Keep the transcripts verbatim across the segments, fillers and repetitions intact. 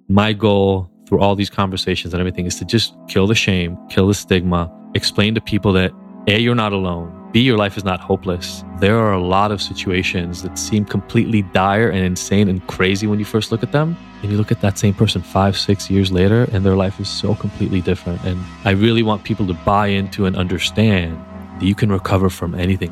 My goal through all these conversations and everything is to just kill the shame, kill the stigma, explain to people that A, you're not alone. B, your life is not hopeless. There are a lot of situations that seem completely dire and insane and crazy when you first look at them. And you look at that same person five, six years later, and their life is so completely different. And I really want people to buy into and understand that you can recover from anything.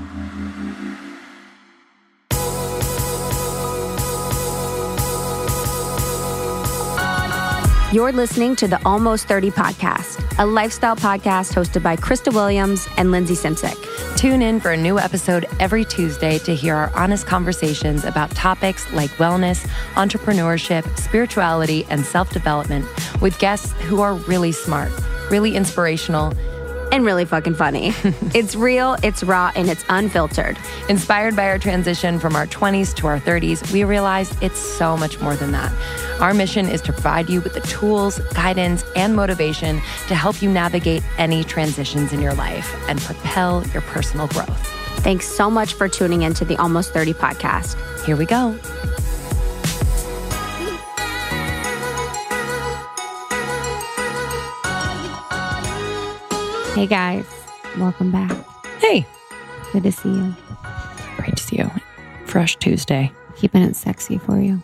You're listening to the Almost thirty Podcast, a lifestyle podcast hosted by Krista Williams and Lindsay Simcik. Tune in for a new episode every Tuesday to hear our honest conversations about topics like wellness, entrepreneurship, spirituality, and self-development with guests who are really smart, really inspirational, and really fucking funny. It's real, it's raw, and it's unfiltered. Inspired by our transition from our twenties to our thirties, we realized it's so much more than that. Our mission is to provide you with the tools, guidance, and motivation to help you navigate any transitions in your life and propel your personal growth. Thanks so much for tuning into the Almost thirty Podcast. Here we go. Hey guys, welcome back. Hey. Good to see you. Great to see you. Fresh Tuesday. Keeping it sexy for you.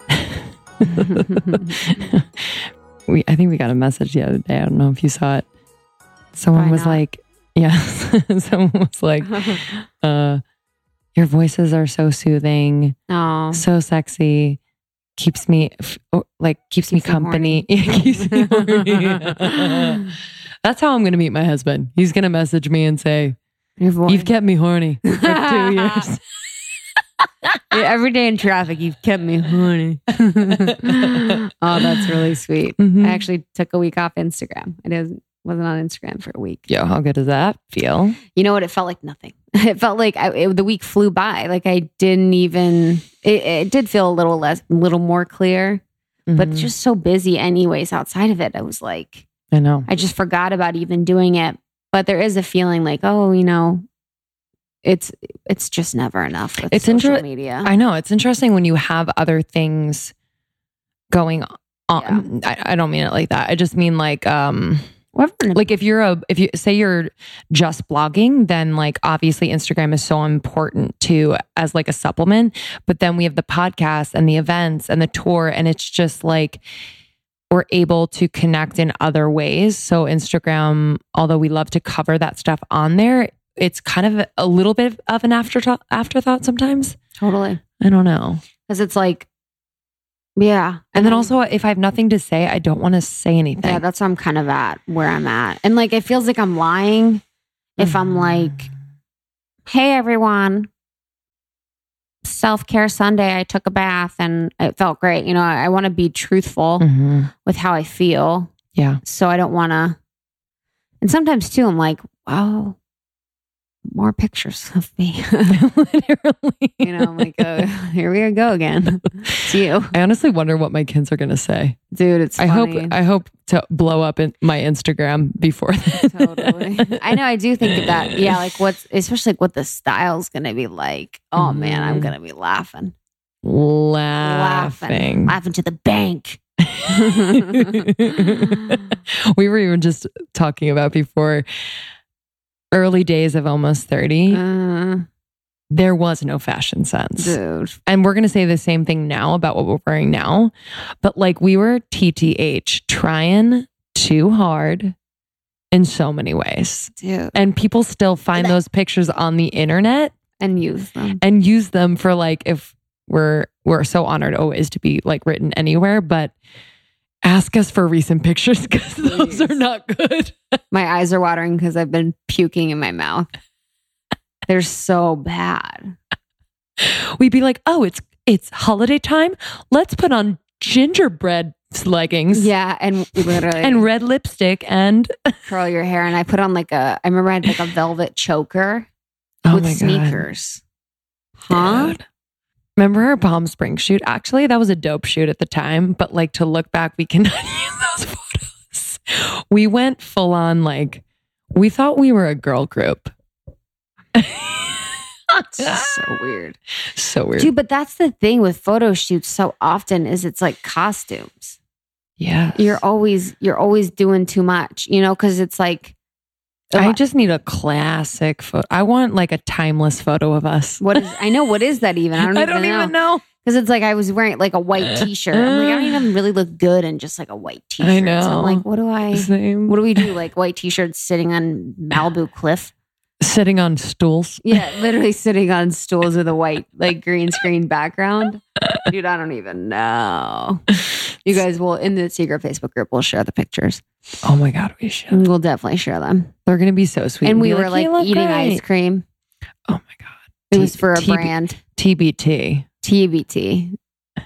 we, I think we got a message the other day. I don't know if you saw it. Someone Probably was not. like, yeah, someone was like, uh, your voices are so soothing, Oh, so sexy, keeps me, f- oh, like, keeps, Keeps me you company. keeps me horny. That's how I'm going to meet my husband. He's going to message me and say, your voice. you've kept me horny for two years. Every day in traffic, you've kept me horny. Oh, that's really sweet. Mhm. I actually took a week off Instagram. I didn't, wasn't on Instagram for a week. Yo, how good does that feel? You know what? It felt like nothing. It felt like I, it, the week flew by. Like I didn't even, it, it did feel a little less, a little more clear, but Mhm. just so busy anyways. Outside of it, I was like, I know. I just forgot about even doing it. But there is a feeling like, oh, you know, it's it's just never enough with It's social inter- media. I know. It's interesting when you have other things going on. I, I don't mean it like that. I just mean like, um, Whatever. like if you're a, if you say you're just blogging, then like obviously Instagram is so important too as like a supplement. But then we have the podcast and the events and the tour, and it's just like, we're able to connect in other ways. So Instagram, although we love to cover that stuff on there, it's kind of a little bit of an afterthought, afterthought sometimes. Totally. I don't know. Because it's like, yeah. And then also, if I have nothing to say, I don't want to say anything. Yeah, that's where I'm kind of at, where I'm at. And like, it feels like I'm lying if I'm like, hey, everyone, self-care Sunday, I took a bath and it felt great. You know, I, I want to be truthful Mhm. with how I feel. Yeah. So I don't want to. And sometimes too, I'm like, wow, more pictures of me. Literally. You know, I'm like, oh, here we go again. It's you. I honestly wonder what my kids are going to say. Dude, it's I funny. hope I hope to blow up in my Instagram before then. Totally. I know. I do think of that. Yeah. Like what's, especially like what the style's going to be like. Oh man, I'm Mhm. going to be laughing. Laughing. Laughing to the bank. We were even just talking about before early days of Almost thirty. Uh, There was no fashion sense. dude. And we're going to say the same thing now about what we're wearing now. But like we were T T H, trying too hard in so many ways. Dude. And people still find those pictures on the internet And use them. and use them for like, if we're, we're so honored always to be like written anywhere, but ask us for recent pictures because those are not good. My eyes are watering because I've been puking in my mouth. They're so bad. We'd be like, oh, it's, it's holiday time. Let's put on gingerbread leggings. Yeah. And literally. And red lipstick and curl your hair. And I put on like a, I remember I had like a velvet choker oh with my God. sneakers. Huh? Dude. Remember our Palm Springs shoot? Actually, that was a dope shoot at the time, but like to look back, we cannot use those photos. We went full on like, we thought we were a girl group. So weird. So weird. Dude, but that's the thing with photo shoots so often is it's like costumes. Yeah. You're always, you're always doing too much, you know, because it's like, I just need a classic photo. I want like a timeless photo of us. what is, I know, what is that even? I don't, I even, don't know. even know. Because it's like I was wearing like a white t-shirt. I'm like, I don't even really look good in just like a white t-shirt. I know. So I'm like, what do I, Same. what do we do? Like white t-shirts sitting on Malibu cliff? Sitting on stools. Yeah, literally sitting on stools with a white, like green screen background. Dude, I don't even know. You guys will, in the secret Facebook group, we'll share the pictures. Oh my God, we should. We'll definitely share them. They're going to be so sweet. And we be were like "You look eating great." ice cream. Oh my God. It was for a T B brand. T B T. T B T.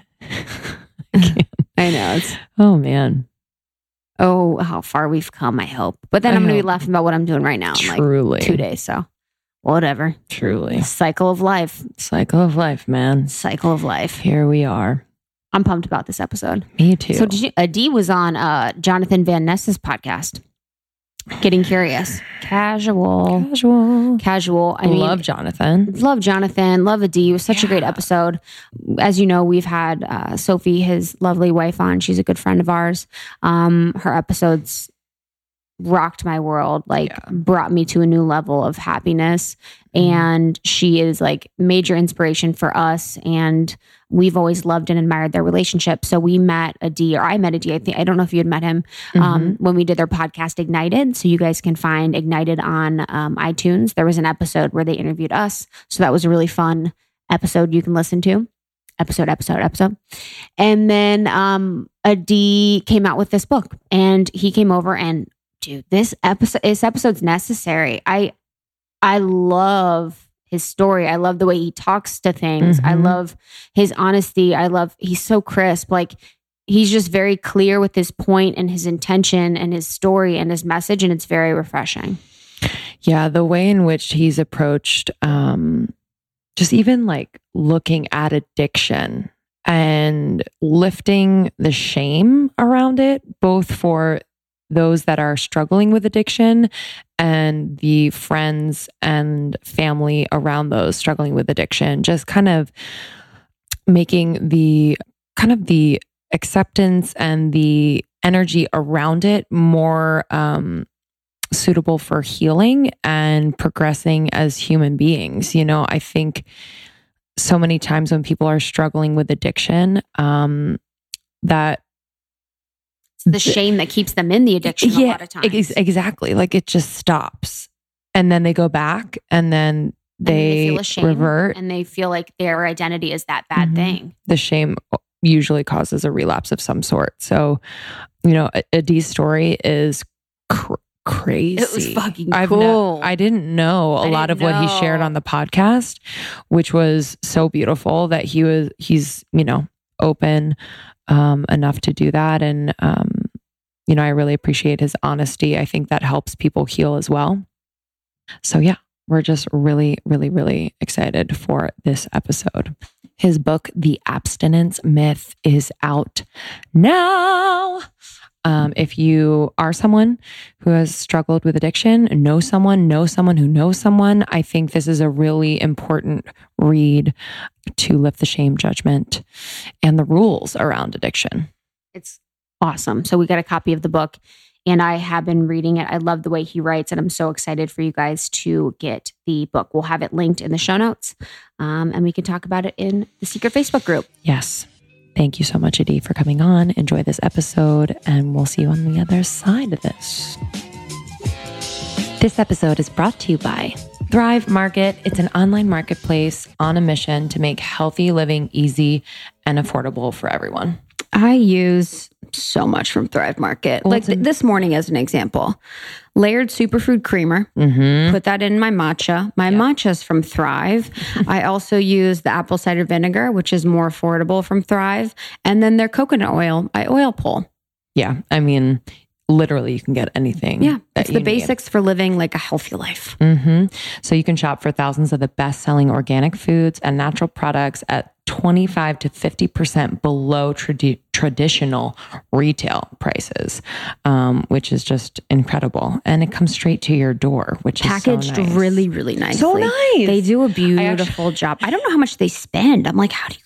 I know. It's, Oh man. oh, how far we've come, I hope. But then I I'm going to be hope. laughing about what I'm doing right now in Truly. like two days. So whatever. Truly. Cycle of life. Cycle of life, man. Cycle of life. Here we are. I'm pumped about this episode. Me too. So did you, Adi was on uh, Jonathan Van Ness's podcast, Getting Curious. Casual. Casual. Casual. I I mean, love Jonathan. love Jonathan. Love Adi. It was such a great Yeah. episode. As you know, we've had uh, Sophie, his lovely wife, on. She's a good friend of ours. Um, her episodes rocked my world, like Yeah. brought me to a new level of happiness. And she is like major inspiration for us. And we've always loved and admired their relationship. So we met Adi, or I met Adi. I think, I don't know if you had met him um, when we did their podcast Ignited. So you guys can find Ignited on um, iTunes. There was an episode where they interviewed us. So that was a really fun episode you can listen to. Episode, episode, episode. And then um, Adi came out with this book, and he came over and, dude, this episode, this episode's necessary. I, I love his story. I love the way he talks to things. I Mhm. love his honesty. I love, he's so crisp. Like he's just very clear with his point and his intention and his story and his message. And it's very refreshing. Yeah, the way in which he's approached um, just even like looking at addiction and lifting the shame around it, both for those that are struggling with addiction and the friends and family around those struggling with addiction, just kind of making the kind of the acceptance and the energy around it more um, suitable for healing and progressing as human beings. You know, I think so many times when people are struggling with addiction, um, that The shame that keeps them in the addiction a lot of times. ex- exactly. Like it just stops, and then they go back, and then And they, feel ashamed, revert. and they feel like their identity is that bad Mhm. thing. The shame usually causes a relapse of some sort. So, you know, Adi's story is cr- crazy. It was fucking I've cool. no- I didn't know a I lot of didn't what he shared know. on the podcast, which was so beautiful that he was, he's, you know, open um, enough to do that. And, um, you know, I really appreciate his honesty. I think that helps people heal as well. So yeah, we're just really, really, really excited for this episode. His book, The Abstinence Myth, is out now. Um, if you are someone who has struggled with addiction, know someone, know someone who knows someone, I think this is a really important read to lift the shame, judgment, and the rules around addiction. It's awesome. So we got a copy of the book, and I have been reading it. I love the way he writes, and I'm so excited for you guys to get the book. We'll have it linked in the show notes, um, and we can talk about it in the secret Facebook group. Yes. Thank you so much, Adi, for coming on. Enjoy this episode, and we'll see you on the other side of this. This episode is brought to you by Thrive Market. It's an online marketplace on a mission to make healthy living easy and affordable for everyone. I use so much from Thrive Market. Well, like it's an- th- this morning, as an example, layered superfood creamer. Mm-hmm. Put that in my matcha. My matcha's from Thrive. I also use the apple cider vinegar, which is more affordable from Thrive. And then their coconut oil, I oil pull. Yeah. I mean, literally, you can get anything. Yeah, that it's the you need. basics for living like a healthy life. Mm-hmm. So you can shop for thousands of the best-selling organic foods and natural products at twenty-five to fifty percent below tradi- traditional retail prices, um, which is just incredible. And it comes straight to your door, which Packaged is so nice. really, really nicely. So nice. They do a beautiful job. I don't know how much they spend. I'm like, how do you guys,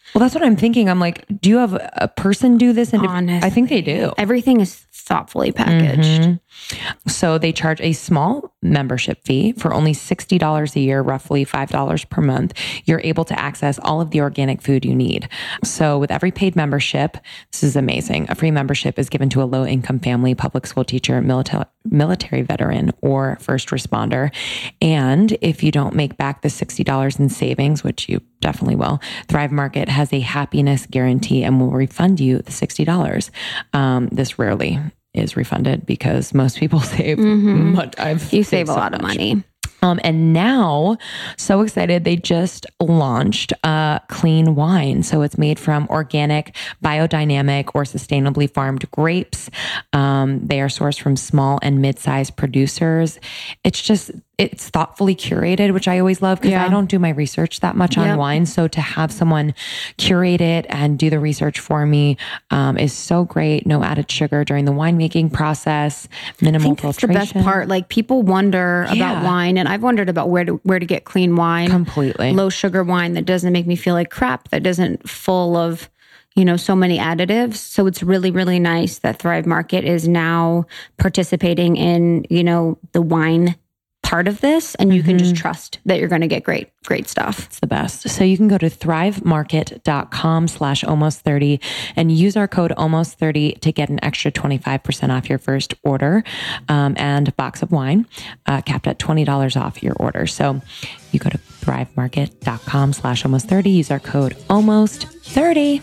Well, that's what I'm thinking. I'm like, do you have a person do this? And Honestly, I think they do. Everything is thoughtfully packaged. Mm-hmm. So they charge a small membership fee for only sixty dollars a year, roughly five dollars per month. You're able to access all of the organic food you need. So with every paid membership, this is amazing. A free membership is given to a low income family, public school teacher, military, military veteran, or first responder. And if you don't make back the sixty dollars in savings, which you definitely will, Thrive Market has a happiness guarantee and will refund you the sixty dollars. Um, this rarely is refunded because most people save Mm-hmm. much. I've You saved save a so lot of much. money. Um, and now, so excited, they just launched uh, clean wine. So it's made from organic, biodynamic, or sustainably farmed grapes. Um, they are sourced from small and mid-sized producers. It's just, it's thoughtfully curated, which I always love because Yeah. I don't do my research that much on Yep. wine. So to have someone curate it and do the research for me um, is so great. No added sugar during the winemaking process, I minimal think that's the filtration. best part. Like people wonder Yeah. about wine, and I've wondered about where to where to get clean wine, Completely. low sugar wine that doesn't make me feel like crap, that isn't full of, you know, so many additives. So it's really, really nice that Thrive Market is now participating in, you know, the wine part of this, and you can just trust that you're going to get great, great stuff. It's the best. So you can go to thrivemarket.com slash almost 30 and use our code almost 30 to get an extra twenty-five percent off your first order um, and a box of wine uh, capped at twenty dollars off your order. So you go to thrivemarket.com slash almost 30, use our code almost 30.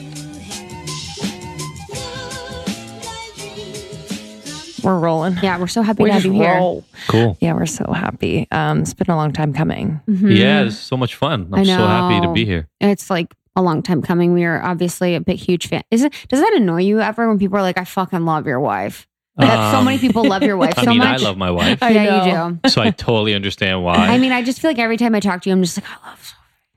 We're rolling. Yeah, we're so happy We to have just you here. roll. Cool. Yeah, we're so happy. Um, it's been a long time coming. Yeah, this is so much fun. I'm I so happy to know. be here. It's like a long time coming. We are obviously a big, huge fan. Is it? Does that annoy you ever when people are like, "I fucking love your wife"? That so Um, many people love your wife I so mean, much. I love my wife, I yeah, you know. do. so I totally understand why. I mean, I just feel like every time I talk to you, I'm just like, I love.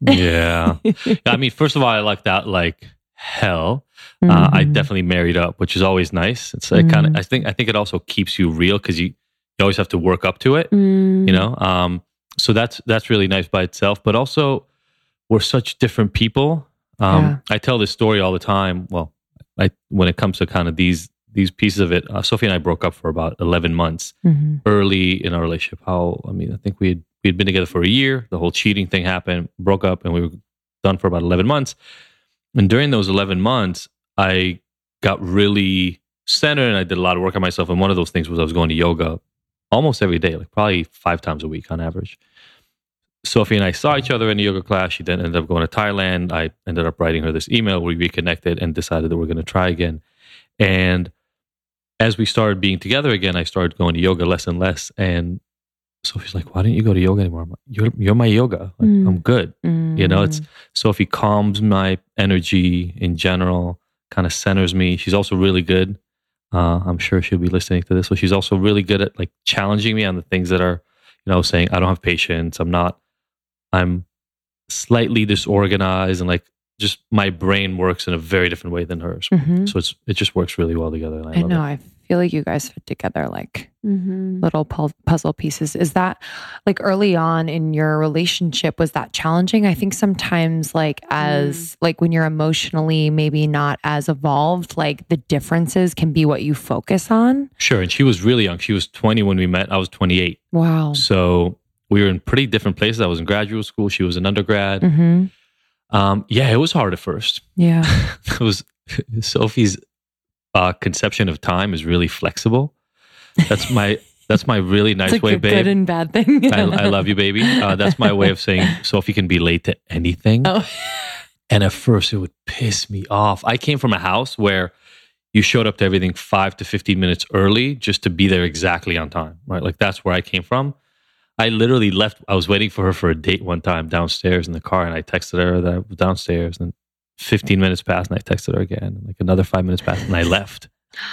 Yeah. I mean, first of all, I like that like hell. Uh, I Mhm. definitely married up, which is always nice. It's like kind of, I think, I think it also keeps you real because you, you always have to work up to it, Mm. you know? Um, so that's, that's really nice by itself, but also we're such different people. Um, Yeah. I tell this story all the time. Well, I, when it comes to kind of these, these pieces of it, uh, Sophie and I broke up for about eleven months Mhm. early in our relationship. How, I mean, I think we had, we had been together for a year. The whole cheating thing happened, broke up, and we were done for about eleven months. And during those eleven months, I got really centered and I did a lot of work on myself. And one of those things was I was going to yoga almost every day, like probably five times a week on average. Sophie and I saw each other in a yoga class. She then ended up going to Thailand. I ended up writing her this email. We reconnected and decided that we're going to try again. And as we started being together again, I started going to yoga less and less. And Sophie's like, "Why don't you go to yoga anymore?" I'm like, you're, you're my yoga. Like, Mm. I'm good. You know, it's Mm. Sophie calms my energy in general, kind of centers me. She's also really good. Uh, I'm sure she'll be listening to this. So she's also really good at like challenging me on the things that are, you know, saying I don't have patience. I'm not, I'm slightly disorganized, and like just my brain works in a very different way than hers. Mhm. So it's, it just works really well together. And I, I love know. it. I feel like you guys fit together like Mm-hmm. little pu- puzzle pieces. Is that like early on in your relationship, was that challenging? I think sometimes like as like when you're emotionally maybe not as evolved, like the differences can be what you focus on. Sure. And she was really young. She was twenty when we met. I was twenty-eight. Wow. So we were in pretty different places. I was in graduate school. She was in undergrad. Mm-hmm. Um, yeah, it was hard at first. Yeah. It was Sophie's uh, conception of time is really flexible. That's my that's my really nice It's like way, a babe. good and bad thing. I, I love you, baby. Uh, that's my way of saying Sophie can be late to anything. Oh. And at first, it would piss me off. I came from a house where you showed up to everything five to fifteen minutes early just to be there exactly on time, right? Like that's where I came from. I literally left. I was waiting for her for a date one time downstairs in the car, and I texted her that I was downstairs, and fifteen minutes passed, and I texted her again, and like another five minutes passed, and I left.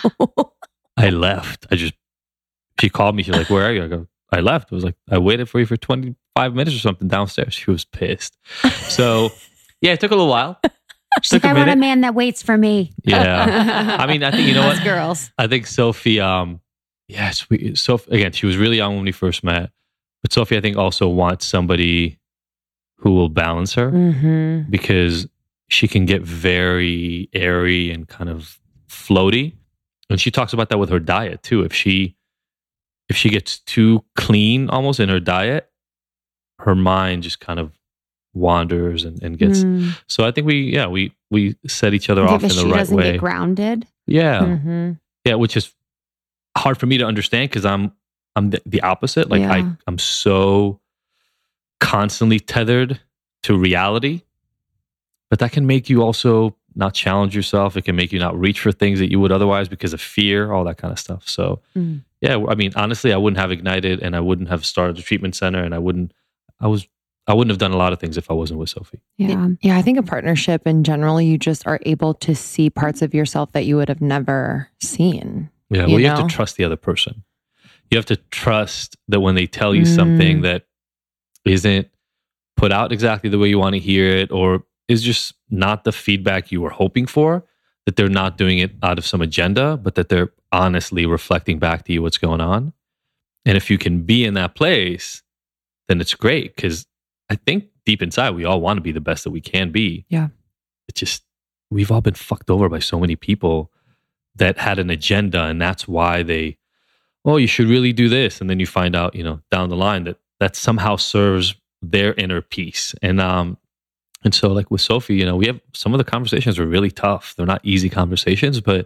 I left. I just, she called me. She's like, "Where are you?" I go, "I left." It was like, "I waited for you for twenty-five minutes or something downstairs." She was pissed. So, yeah, it took a little while. She's like, Took a I want a minute. man that waits for me. Yeah. I mean, I think, you know Us what? girls. I think Sophie, um, yes, we, Sophie, again, she was really young when we first met. But Sophie, I think, also wants somebody who will balance her Mm-hmm. because she can get very airy and kind of floaty. And she talks about that with her diet too. If she if she gets too clean almost in her diet, her mind just kind of wanders and, and gets mm. so I think we yeah, we we set each other off in the right way. She doesn't get grounded. Yeah. Mm-hmm. Yeah, which is hard for me to understand because I'm I'm the, the opposite. Like yeah. I, I'm so constantly tethered to reality, but that can make you also not challenge yourself. It can make you not reach for things that you would otherwise because of fear, all that kind of stuff. So mm. yeah, I mean, honestly, I wouldn't have Ignited and I wouldn't have started the treatment center and I wouldn't, I was, I wouldn't have done a lot of things if I wasn't with Sophie. Yeah. Yeah. I think a partnership in general, you just are able to see parts of yourself that you would have never seen. Yeah. Well, you, you have to trust the other person. You have to trust that when they tell you mm. something that isn't put out exactly the way you want to hear it, or is just not the feedback you were hoping for, that they're not doing it out of some agenda, but that they're honestly reflecting back to you what's going on. And if you can be in that place, then it's great. Because I think deep inside, we all want to be the best that we can be. Yeah. It's just, we've all been fucked over by so many people that had an agenda, and that's why they, oh, you should really do this. And then you find out, you know, down the line that that somehow serves their inner peace. And, um, and so like with Sophie, you know, we have some of the conversations are really tough. They're not easy conversations, but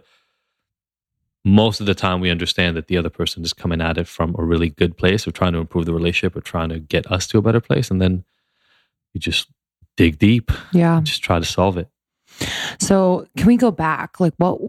most of the time we understand that the other person is coming at it from a really good place of trying to improve the relationship or trying to get us to a better place. And then you just dig deep. Yeah. Just try to solve it. So can we go back? Like what,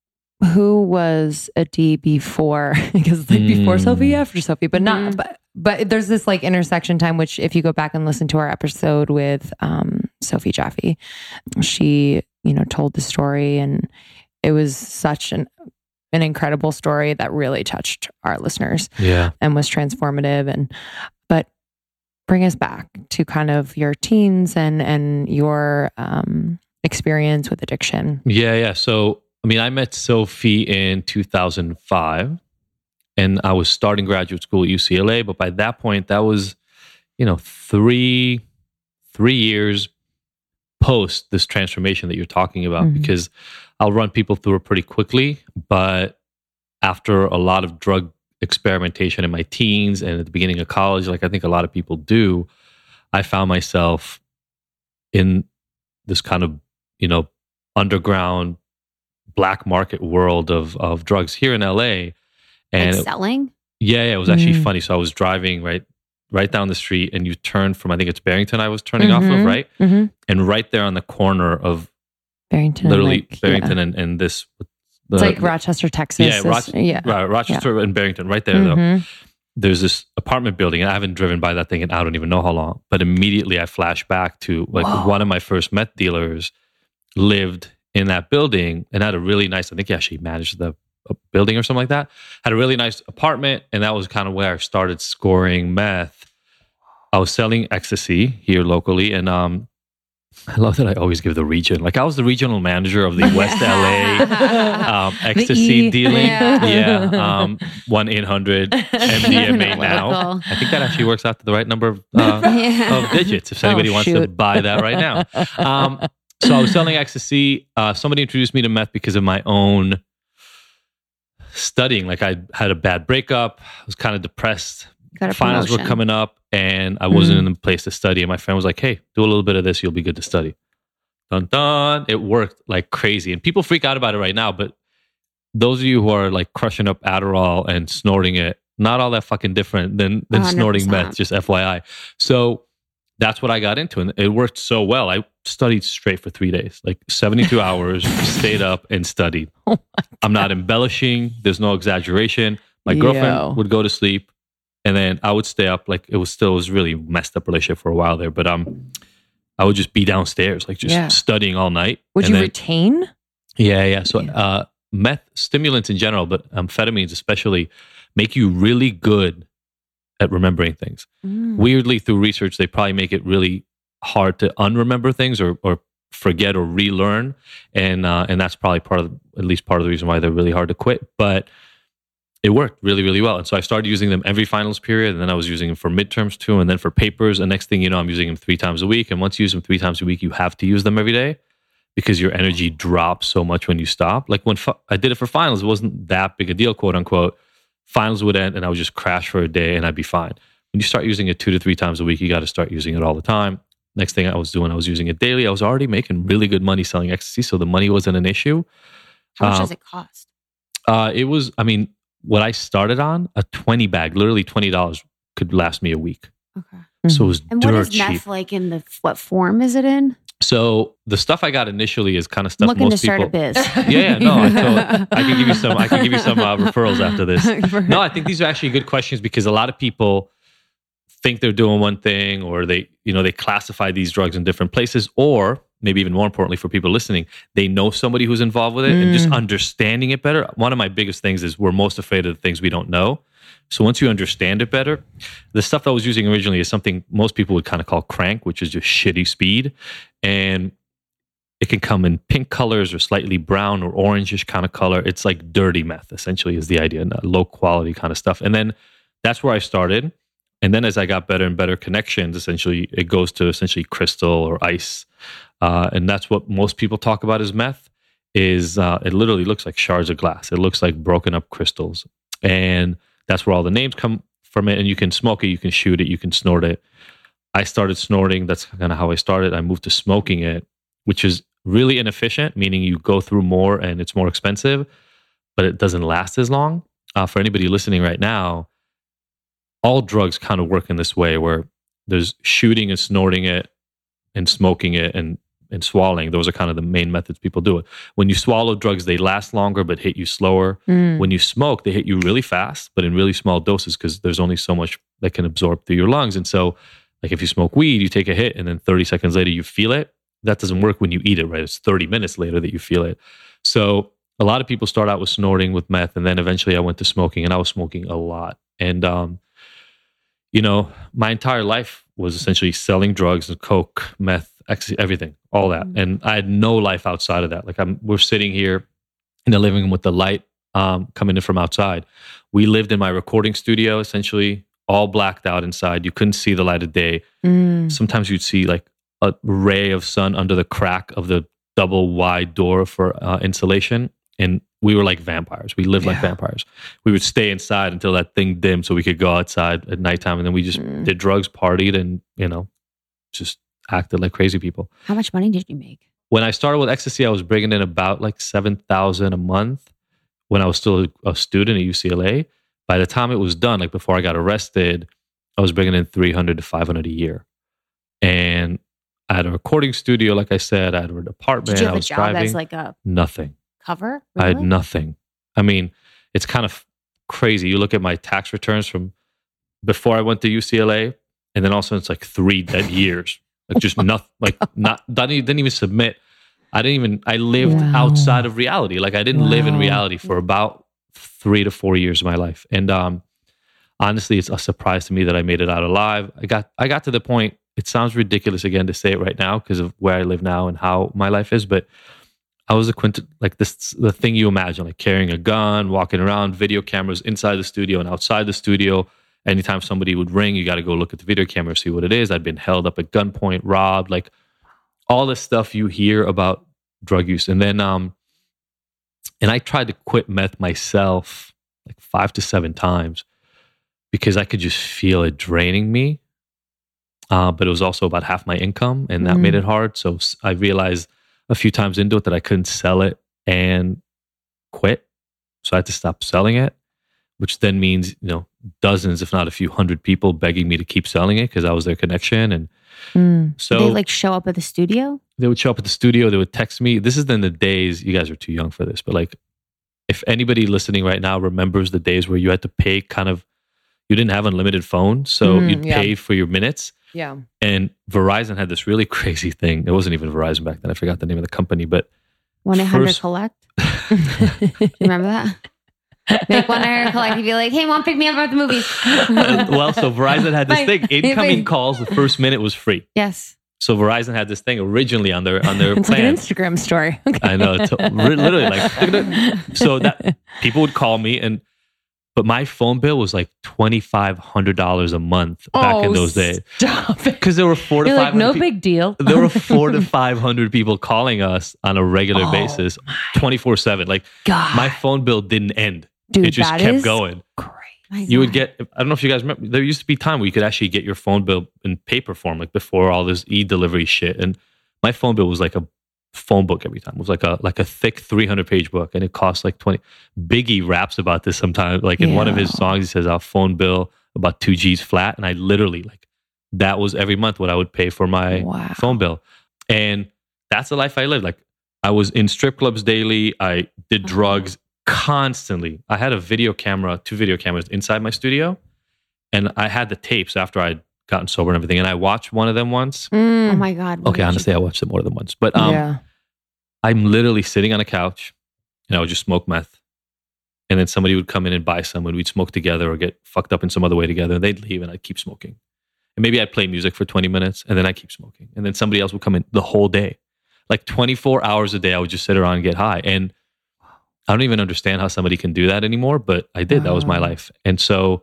who was Adi before? Because like mm. before Sophie, after Sophie, but not, mm. but, but there's this like intersection time, which if you go back and listen to our episode with um, Sophie Jaffe, she, you know, told the story, and it was such an, an incredible story that really touched our listeners. Yeah. And was transformative. And, but bring us back to kind of your teens and, and your um, experience with addiction. Yeah. Yeah. So, I mean, I met Sophie in two thousand five, and I was starting graduate school at U C L A. But by that point, that was, you know, three three years post this transformation that you're talking about. Mm-hmm. Because I'll run people through it pretty quickly. But after a lot of drug experimentation in my teens and at the beginning of college, like I think a lot of people do, I found myself in this kind of, you know, underground black market world of of drugs here in L A. And like selling? Yeah, yeah, it was actually mm. funny. So I was driving right right down the street, and you turn from, I think it's Barrington I was turning mm-hmm. off of, right? Mm-hmm. And right there on the corner of Barrington, literally like, Barrington yeah. and, and this. The, it's like Rochester, Texas. Yeah, Roch- yeah. Right, Rochester yeah. and Barrington, right there mm-hmm. though. There's this apartment building, and I haven't driven by that thing in I don't even know how long. But immediately I flash back to like Whoa. one of my first meth dealers lived in that building and had a really nice, I think he actually managed the building or something like that, had a really nice apartment. And that was kind of where I started scoring meth. I was selling ecstasy here locally. And um, I love that I always give the region. Like I was the regional manager of the West L A um, ecstasy e, dealing. Yeah. yeah um, one eight hundred M D M A now. I think that actually works out to the right number of, uh, yeah. of digits if anybody oh, wants shoot. to buy that right now. Um, So I was selling ecstasy. Uh, somebody introduced me to meth because of my own studying. Like I had a bad breakup. I was kind of depressed. Finals were coming up and I wasn't mm. in a place to study. And my friend was like, hey, do a little bit of this. You'll be good to study. Dun, dun. It worked like crazy. And people freak out about it right now. But those of you who are like crushing up Adderall and snorting it, not all that fucking different than, than snorting meth, just F Y I. So that's what I got into, and it worked so well. I studied straight for three days, like seventy-two hours, stayed up and studied. Oh I'm not embellishing. There's no exaggeration. My girlfriend Yo. would go to sleep, and then I would stay up. Like it was still it was really messed up relationship for a while there, but um, I would just be downstairs, like just yeah. studying all night. Would and you then, retain? Yeah, yeah. So uh, meth, stimulants in general, but amphetamines especially, make you really good at remembering things. Mm. Weirdly, through research, they probably make it really hard to unremember things or, or forget or relearn, and uh, and that's probably part of at least part of the reason why they're really hard to quit. But it worked really, really well, and so I started using them every finals period, and then I was using them for midterms too, and then for papers. And next thing you know, I'm using them three times a week. And once you use them three times a week, you have to use them every day. because your energy drops so much when you stop. Like when fi- I did it for finals, it wasn't that big a deal, quote unquote. Finals would end and I would just crash for a day and I'd be fine. When you start using it two to three times a week, you got to start using it all the time. Next thing I was doing, I was using it daily. I was already making really good money selling ecstasy, so the money wasn't an issue. How much uh, does it cost? Uh, it was, I mean, what I started on, a twenty bag, literally twenty dollars could last me a week. Okay. So it was And dirt what is cheap. meth like in the, what form is it in? So the stuff I got initially is kind of stuff I'm looking most to start people. a biz. Yeah, yeah, no, I, totally, I can give you some. I can give you some uh, referrals after this. No, I think these are actually good questions because a lot of people think they're doing one thing, or they, you know, they classify these drugs in different places, or maybe even more importantly for people listening, they know somebody who's involved with it, mm. and just understanding it better. One of my biggest things is we're most afraid of the things we don't know. So once you understand it better, the stuff I was using originally is something most people would kind of call crank, which is just shitty speed. And it can come in pink colors or slightly brown or orangish kind of color. It's like dirty meth, essentially, is the idea, low quality kind of stuff. And then that's where I started. And then as I got better and better connections, essentially, it goes to essentially crystal or ice. Uh, and that's what most people talk about as meth, is uh, it literally looks like shards of glass. It looks like broken up crystals. And that's where all the names come from it. And you can smoke it, you can shoot it, you can snort it. I started snorting. That's kind of how I started. I moved to smoking it, which is really inefficient, meaning you go through more and it's more expensive, but it doesn't last as long. Uh, for anybody listening right now, all drugs kind of work in this way where there's shooting and snorting it and smoking it and and swallowing. Those are kind of the main methods people do it. When you swallow drugs, they last longer but hit you slower. Mm. When you smoke, they hit you really fast, but in really small doses because there's only so much that can absorb through your lungs. And so, like if you smoke weed, you take a hit and then thirty seconds later you feel it. That doesn't work when you eat it, right? It's thirty minutes later that you feel it. So a lot of people start out with snorting with meth, and then eventually I went to smoking, and I was smoking a lot. And, um, you know, my entire life was essentially selling drugs and coke, meth, ecstasy, everything, all that. Mm-hmm. And I had no life outside of that. Like I'm, we're sitting here in the living room with the light um, coming in from outside. We lived in my recording studio, essentially all blacked out inside. You couldn't see the light of day. Mm. Sometimes you'd see like a ray of sun under the crack of the double wide door for uh, insulation. And we were like vampires. We lived yeah. like vampires. We would stay inside until that thing dimmed so we could go outside at nighttime. And then we just mm. did drugs, partied, and, you know, just acted like crazy people. How much money did you make? When I started with ecstasy, I was bringing in about like seven thousand dollars a month when I was still a student at U C L A. By the time it was done, like before I got arrested, I was bringing in three hundred to five hundred a year. And I had a recording studio, like I said. I had an apartment. Did you have I was a job driving. as like a nothing cover? Really? I had Really? nothing. I mean, it's kind of crazy. You look at my tax returns from before I went to U C L A, and then also it's like three dead years. Like just nothing. Like not didn't even, didn't even submit. I didn't even. I lived Wow. outside of reality. Like I didn't Wow. live in reality for about three to four years of my life. And um, honestly, it's a surprise to me that I made it out alive. I got. I got to the point. It sounds ridiculous again to say it right now because of where I live now and how my life is, but I was a quint like this the thing you imagine, like carrying a gun, walking around, video cameras inside the studio and outside the studio. Anytime somebody would ring, you got to go look at the video camera, see what it is. I'd been held up at gunpoint, robbed, like all the stuff you hear about drug use. And then, um, and I tried to quit meth myself like five to seven times because I could just feel it draining me. Uh, but it was also about half my income, and that mm-hmm. made it hard. So I realized a few times into it that I couldn't sell it and quit. So I had to stop selling it, which then means, you know, dozens, if not a few hundred people begging me to keep selling it because I was their connection. And mm. so Did they like show up at the studio? They would show up at the studio. They would text me. This is in the days, you guys are too young for this, but like if anybody listening right now remembers the days where you had to pay kind of, you didn't have unlimited phone. So mm, you'd yeah. pay for your minutes. Yeah. And Verizon had this really crazy thing. It wasn't even Verizon back then. I forgot the name of the company, but one eight hundred collect. Remember that? Make one eight hundred collect. You'd be like, hey, mom, pick me up at the movies. uh, well, so Verizon had this thing. Incoming calls, the first minute was free. Yes. So Verizon had this thing originally on their on their it's plan. Like an Instagram story. Okay. I know. It's literally like, so that people would call me, and But my phone bill was like twenty-five hundred dollars a month back oh, in those days. Stop it. Because there were four to You're five like, hundred no pe- big deal. there were four to five hundred people calling us on a regular Oh, basis, twenty-four seven. Like God. my phone bill didn't end. Dude, it just that kept is going. Great. My You would God. get, I don't know if you guys remember, there used to be time where you could actually get your phone bill in paper form, like before all this e-delivery shit. And my phone bill was like a phone book every time. It was like a like a thick three hundred page book, and it cost like twenty. Biggie raps about this sometimes. Like in one of his Yeah. songs, he says, our phone bill about two G's flat. And I literally, like, that was every month what I would pay for my Wow. phone bill. And that's the life I lived. Like, I was in strip clubs daily. I did Uh-huh. drugs constantly. I had a video camera, two video cameras inside my studio, and I had the tapes after I'd gotten sober and everything. And I watched one of them once. Mm. Oh my God. what Okay, did you honestly, I do? watched it more than once. But um, yeah. I'm literally sitting on a couch and I would just smoke meth. And then somebody would come in and buy some and we'd smoke together or get fucked up in some other way together. And they'd leave and I'd keep smoking. And maybe I'd play music for twenty minutes and then I'd keep smoking. And then somebody else would come in the whole day. Like twenty-four hours a day, I would just sit around and get high. And I don't even understand how somebody can do that anymore, but I did. That was my Wow. life. And so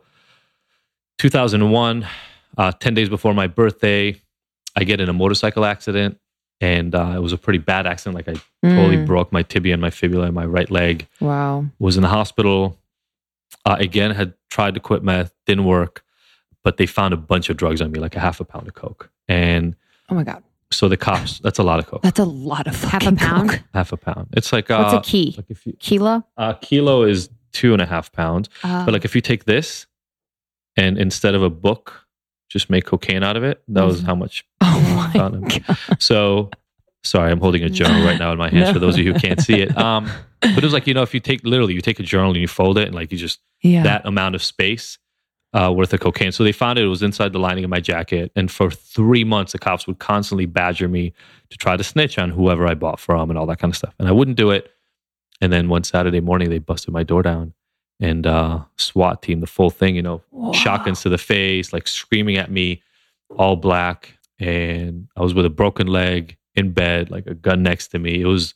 two thousand one, uh, ten days before my birthday, I get in a motorcycle accident. And uh, it was a pretty bad accident. Like I totally Mm. broke my tibia and my fibula in my right leg. Wow. Was in the hospital. Uh, again, had tried to quit meth, didn't work. But they found a bunch of drugs on me, like a half a pound of coke. And Oh my God. so the cops, that's a lot of coke. That's a lot of Half a fucking pound? coke. Half a pound. It's like uh, What's a key? like if you, Kilo? a kilo is two and a half pounds. Uh, But like if you take this and instead of a book, just make cocaine out of it, that was Mhm. how much. Oh my Found him. God. So sorry, I'm holding a journal right now in my hands No. for those of you who can't see it. Um, but it was like, you know, if you take literally, you take a journal and you fold it and like you just, Yeah. that amount of space uh, worth of cocaine. So they found it, it was inside the lining of my jacket. And for three months, the cops would constantly badger me to try to snitch on whoever I bought from and all that kind of stuff. And I wouldn't do it. And then one Saturday morning, they busted my door down and uh, SWAT team, the full thing, you know, Wow. shotguns to the face, like screaming at me, all black. And I was with a broken leg in bed, like a gun next to me. It was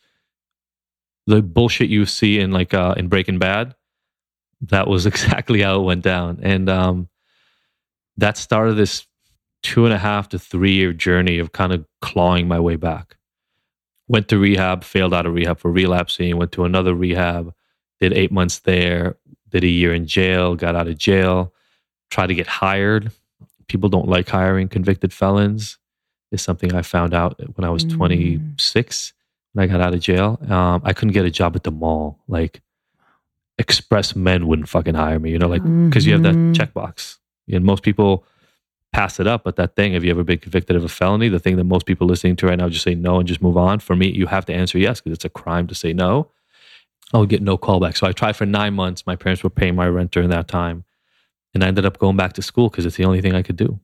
the bullshit you see in like uh, in Breaking Bad. That was exactly how it went down. And um, that started this two and a half to three year journey of kind of clawing my way back. Went to rehab, failed out of rehab for relapsing, went to another rehab, did eight months there, did a year in jail, got out of jail, tried to get hired. People don't like hiring convicted felons. Is something I found out when I was Mm. twenty-six, when I got out of jail. Um, I couldn't get a job at the mall. Like Express Men wouldn't fucking hire me, you know, like, because you have that Mhm. checkbox. And most people pass it up, but that thing, have you ever been convicted of a felony? The thing that most people listening to right now just say no and just move on. For me, you have to answer yes, because it's a crime to say no. I would get no callback. So I tried for nine months. My parents were paying my rent during that time. And I ended up going back to school because it's the only thing I could do.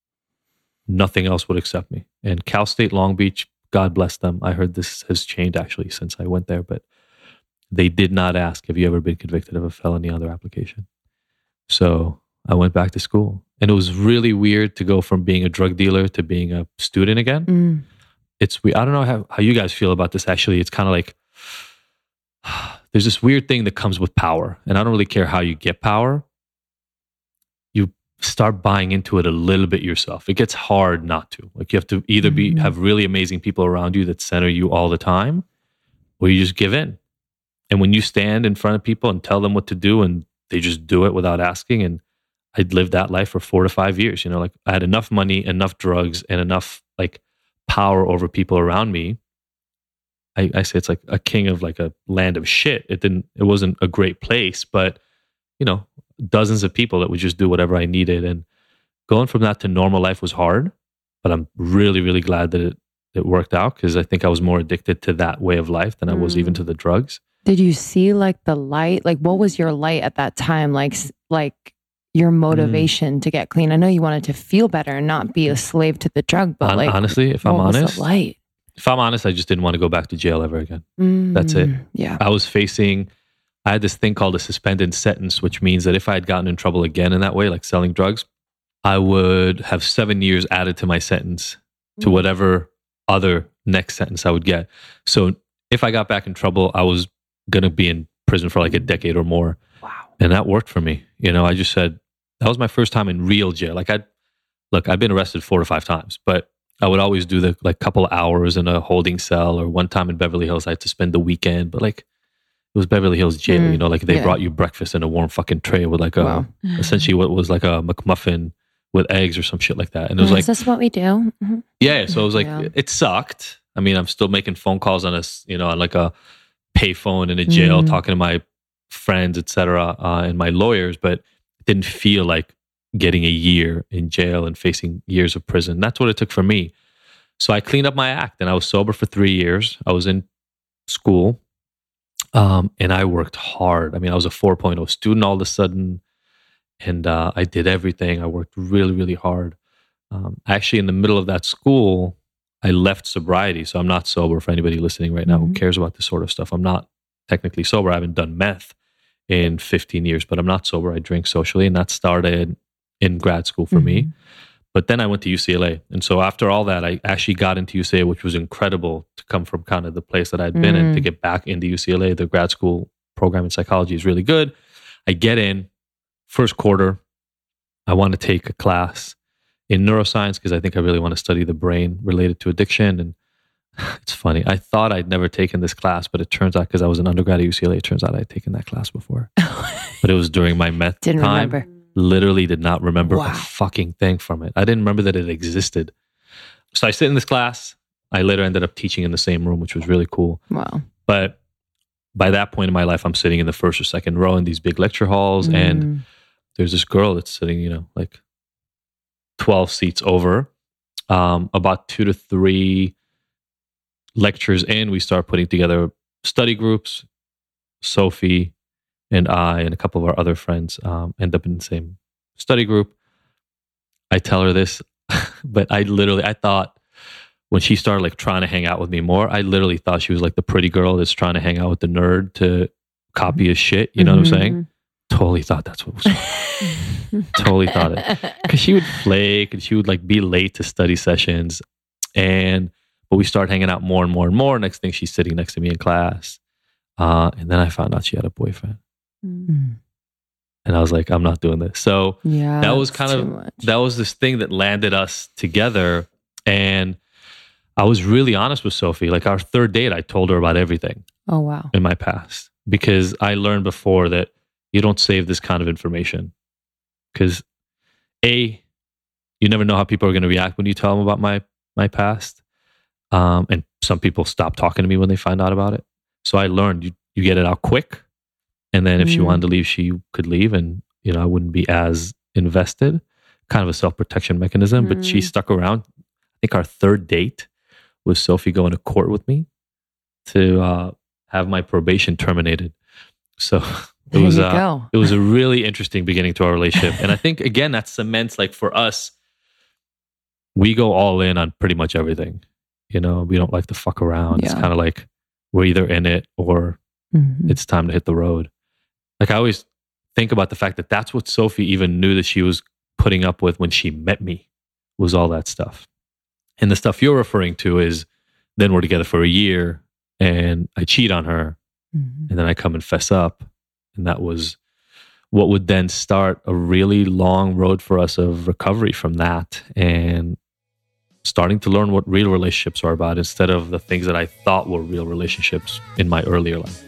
Nothing else would accept me. And Cal State Long Beach, God bless them. I heard this has changed actually since I went there, but they did not ask, have you ever been convicted of a felony on their application? So I went back to school. And it was really weird to go from being a drug dealer to being a student again. Mm. It's we I don't know how, how you guys feel about this actually. It's kind of like there's this weird thing that comes with power. And I don't really care how you get power. You start buying into it a little bit yourself. It gets hard not to. Like you have to either be Mhm. have really amazing people around you that center you all the time, or you just give in. And when you stand in front of people and tell them what to do and they just do it without asking, and I'd lived that life for four to five years. You know, like I had enough money, enough drugs, and enough like power over people around me. I, I say it's like a king of like a land of shit. It didn't, it wasn't a great place, but you know, dozens of people that would just do whatever I needed. And going from that to normal life was hard, but I'm really, really glad that it, it worked out, because I think I was more addicted to that way of life than I was even Mm. to the drugs. Did you see like the light? Like, what was your light at that time? Like, s- like Mm. your motivation to get clean. I know you wanted to feel better and not be a slave to the drug, but Hon- like, honestly, if what I'm was honest, the light? if I'm honest, I just didn't want to go back to jail ever again. That's it. Mm, Yeah. I was facing, I had this thing called a suspended sentence, which means that if I had gotten in trouble again in that way, like selling drugs, I would have seven years added to my sentence to Mm. whatever other next sentence I would get. So if I got back in trouble, I was going to be in prison for like a decade or more. Wow. And that worked for me. You know, I just said, that was my first time in real jail. Like I, look, I've been arrested four or five times, but I would always do the like couple of hours in a holding cell, or one time in Beverly Hills, I had to spend the weekend, but like it was Beverly Hills jail, mm, you know, like they yeah. brought you breakfast in a warm fucking tray with like a, wow. essentially what was like a McMuffin with eggs or some shit like that. And it was Is like, is this what we do? Mm-hmm. Yeah. So it was like, yeah. it sucked. I mean, I'm still making phone calls on a, you know, on like a payphone in a jail, mm. talking to my friends, et cetera, uh, and my lawyers, but it didn't feel like getting a year in jail and facing years of prison. That's what it took for me. So I cleaned up my act and I was sober for three years. I was in school um, and I worked hard. I mean, I was a four point oh student all of a sudden, and uh, I did everything. I worked really, really hard. Um, actually, in the middle of that school, I left sobriety. So I'm not sober for anybody listening right now mm-hmm. who cares about this sort of stuff. I'm not technically sober. I haven't done meth in fifteen years, but I'm not sober. I drink socially, and that started in grad school for mm-hmm. me. But then I went to U C L A. And so after all that, I actually got into U C L A, which was incredible to come from kind of the place that I'd been mm. in to get back into U C L A. The grad school program in psychology is really good. I get in first quarter. I want to take a class in neuroscience because I think I really want to study the brain related to addiction. And it's funny. I thought I'd never taken this class, but it turns out because I was an undergrad at U C L A, it turns out I'd taken that class before. But it was during my meth Didn't time. remember. Literally did not remember wow. a fucking thing from it. I didn't remember that it existed. So I sit in this class. I later ended up teaching in the same room, which was really cool. Wow. But by that point in my life, I'm sitting in the first or second row in these big lecture halls. Mm. And there's this girl that's sitting, you know, like twelve seats over. Um, about two to three lectures in, we start putting together study groups. Sophie and I and a couple of our other friends um, end up in the same study group. I tell her this, but I literally, I thought when she started like trying to hang out with me more, I literally thought she was like the pretty girl that's trying to hang out with the nerd to copy his shit. You know mm-hmm. what I'm saying? Totally thought that's what was going on. Totally thought it. Because she would flake and she would like be late to study sessions. And, but we started hanging out more and more and more. Next thing, she's sitting next to me in class. Uh, and then I found out she had a boyfriend. Mm. And I was like, I'm not doing this. So yeah, that was kind of, that was this thing that landed us together. And I was really honest with Sophie. Like our third date, I told her about everything. Oh, wow. In my past. Because I learned before that you don't save this kind of information. Because A, you never know how people are going to react when you tell them about my, my past. Um, and some people stop talking to me when they find out about it. So I learned you, you get it out quick. And then if mm. she wanted to leave, she could leave, and you know I wouldn't be as invested. Kind of a self-protection mechanism, mm. but she stuck around. I think our third date was Sophie going to court with me to uh, have my probation terminated. So it there was you uh, go. It was a really interesting beginning to our relationship, and I think again that cements like for us, we go all in on pretty much everything. You know, we don't like to fuck around. Yeah. It's kind of like we're either in it or mm-hmm. it's time to hit the road. Like I always think about the fact that that's what Sophie even knew that she was putting up with when she met me, was all that stuff. And the stuff you're referring to is then we're together for a year and I cheat on her mm-hmm. and then I come and fess up. And that was what would then start a really long road for us of recovery from that and starting to learn what real relationships are about instead of the things that I thought were real relationships in my earlier life.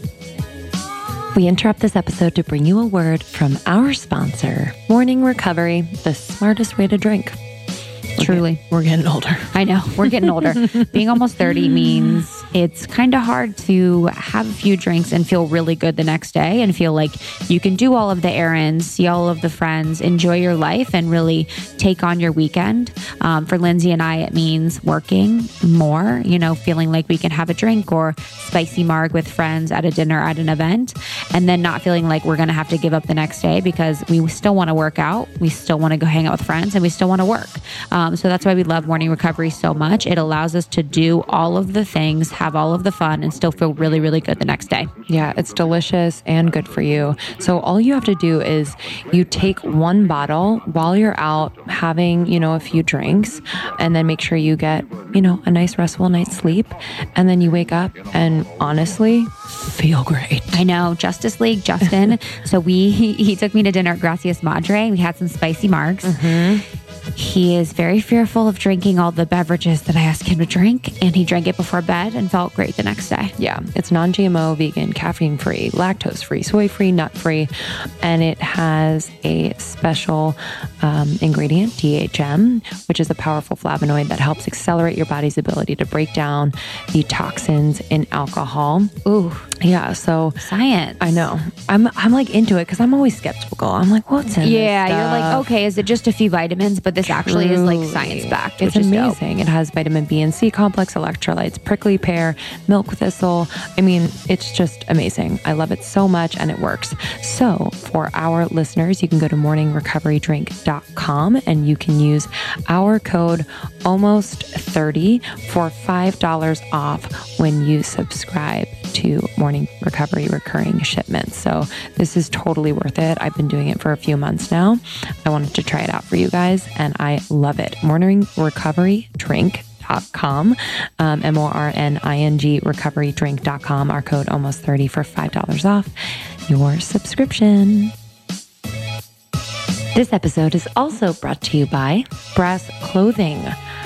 We interrupt this episode to bring you a word from our sponsor, Morning Recovery, the smartest way to drink. Truly. We're getting older. I know. We're getting older. Being almost thirty means it's kind of hard to have a few drinks and feel really good the next day and feel like you can do all of the errands, see all of the friends, enjoy your life, and really take on your weekend. Um, for Lindsay and I, it means working more, you know, feeling like we can have a drink or spicy marg with friends at a dinner at an event, and then not feeling like we're going to have to give up the next day because we still want to work out, we still want to go hang out with friends, and we still want to work. Um, so that's why we love Morning Recovery so much. It allows us to do all of the things, have all of the fun, and still feel really, really good the next day. Yeah, it's delicious and good for you. So all you have to do is you take one bottle while you're out having, you know, a few drinks, and then make sure you get, you know, a nice restful night's sleep. And then you wake up and honestly feel great. I know. Justice League, Justin. so we, he, he took me to dinner at Gracias Madre. We had some spicy marks. Mm-hmm. He is very fearful of drinking all the beverages that I asked him to drink, and he drank it before bed and felt great the next day. Yeah, it's non-G M O, vegan, caffeine-free, lactose-free, soy-free, nut-free, and it has a special um, ingredient, D H M, which is a powerful flavonoid that helps accelerate your body's ability to break down the toxins in alcohol. Ooh, yeah. So science. I know. I'm I'm like into it because I'm always skeptical. I'm like, what's in yeah, this you're like, okay, is it just a few vitamins? But this actually Truly. is like science backed. It's amazing. It has vitamin B and C complex, electrolytes, prickly pear, milk thistle. I mean, it's just amazing. I love it so much, and it works. So for our listeners, you can go to morning recovery drink dot com and you can use our code almost thirty for five dollars off when you subscribe to Morning Recovery recurring shipments. So this is totally worth it. I've been doing it for a few months now. I wanted to try it out for you guys, and I love it. morning recovery drink dot com, um, M O R N I N G recovery drink dot com, our code almost thirty for five dollars off your subscription. This episode is also brought to you by Brass Clothing.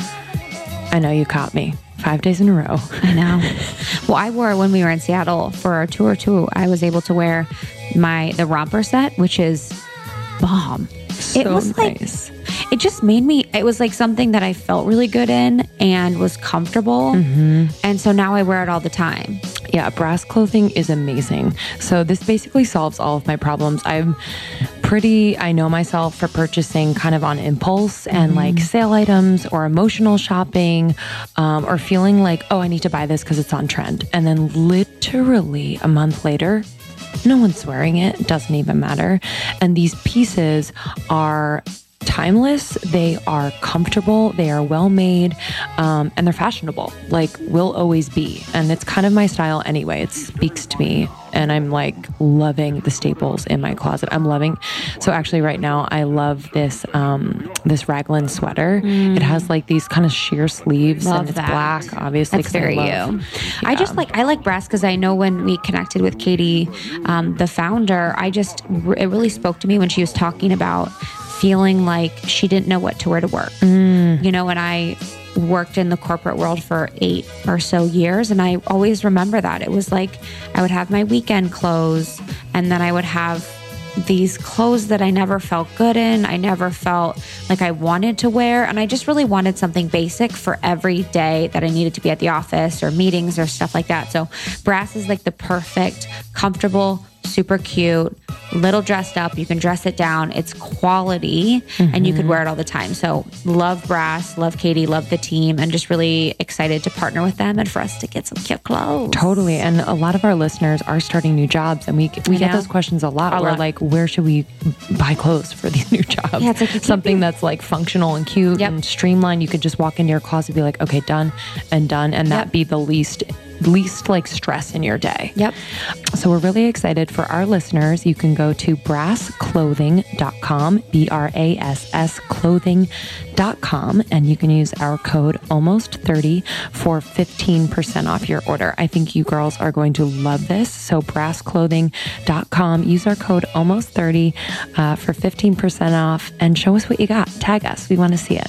I know you caught me. Five days in a row. I know. Well, I wore, when we were in Seattle for our tour too, I was able to wear my, the romper set, which is bomb. So it was nice. Like, it just made me, it was like something that I felt really good in and was comfortable. Mm-hmm. And so now I wear it all the time. Yeah, Brass Clothing is amazing. So this basically solves all of my problems. I'm pretty, I know myself for purchasing kind of on impulse and mm-hmm. like sale items or emotional shopping, um, or feeling like, oh, I need to buy this because it's on trend. And then literally a month later, no one's wearing it. It doesn't even matter. And these pieces are timeless. They are comfortable. They are well made, um, and they're fashionable. Like, will always be. And it's kind of my style anyway. It speaks to me, and I'm like loving the staples in my closet. I'm loving. So actually, right now, I love this um, this raglan sweater. Mm. It has like these kind of sheer sleeves, love and it's that. black, obviously. That's very I love, you. Yeah. I just like I like Brass because I know when we connected with Katie, um, the founder, I just it really spoke to me when she was talking about feeling like she didn't know what to wear to work. Mm. You know, and I worked in the corporate world for eight or so years, and I always remember that. It was like I would have my weekend clothes, and then I would have these clothes that I never felt good in. I never felt like I wanted to wear, and I just really wanted something basic for every day that I needed to be at the office or meetings or stuff like that. So Brass is like the perfect, comfortable, super cute, little dressed up. You can dress it down. It's quality, mm-hmm. and you could wear it all the time. So love Brass, love Katie, love the team, and just really excited to partner with them and for us to get some cute clothes. Totally. And a lot of our listeners are starting new jobs, and we we get those questions a lot. A We're lot. like, where should we buy clothes for these new jobs? Yeah, it's like something that's like functional and cute yep. and streamlined. You could just walk into your closet and be like, okay, done and done. And that yep. be the least least like stress in your day. Yep. So we're really excited for our listeners. You can go to brass clothing dot com, B R A S S clothing dot com, and you can use our code almost thirty for fifteen percent off your order. I think you girls are going to love this. So brass clothing dot com, use our code almost thirty uh, for fifteen percent off, and show us what you got. Tag us. We want to see it.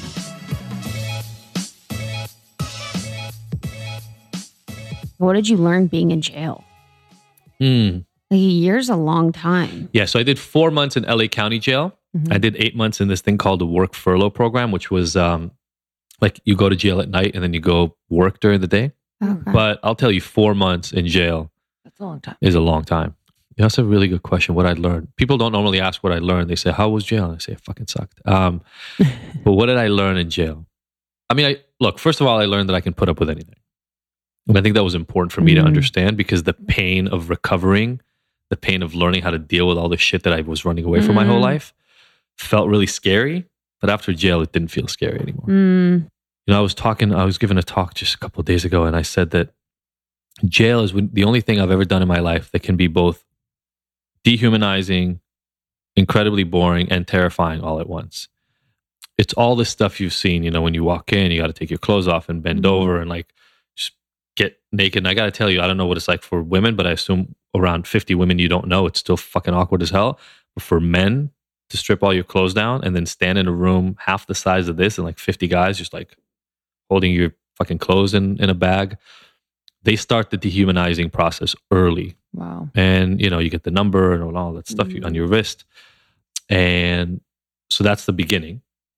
What did you learn being in jail? Mm. Like a year's a long time. Yeah, so I did four months in L A County Jail. Mm-hmm. I did eight months in this thing called the work furlough program, which was um, like you go to jail at night and then you go work during the day. Okay. But I'll tell you, four months in jail That's a long time. is a long time. Yeah, that's a really good question. What I learned. People don't normally ask what I learned. They say, how was jail? And I say, it fucking sucked. Um, but what did I learn in jail? I mean, I look, first of all, I learned that I can put up with anything. And I think that was important for me mm. to understand, because the pain of recovering, the pain of learning how to deal with all the shit that I was running away mm. from my whole life felt really scary. But after jail, it didn't feel scary anymore. Mm. You know, I was talking, I was giving a talk just a couple of days ago, and I said that jail is when, the only thing I've ever done in my life that can be both dehumanizing, incredibly boring, and terrifying all at once. It's all this stuff you've seen, you know, when you walk in, you got to take your clothes off and bend Mm-hmm. over and like just get naked. And I got to tell you, I don't know what it's like for women, but I assume around fifty women you don't know, it's still fucking awkward as hell. But for men to strip all your clothes down and then stand in a room half the size of this and like fifty guys just like holding your fucking clothes in, in a bag, they start the dehumanizing process early. Wow. And, you know, you get the number and all that stuff Mhm. on your wrist. And so that's the beginning.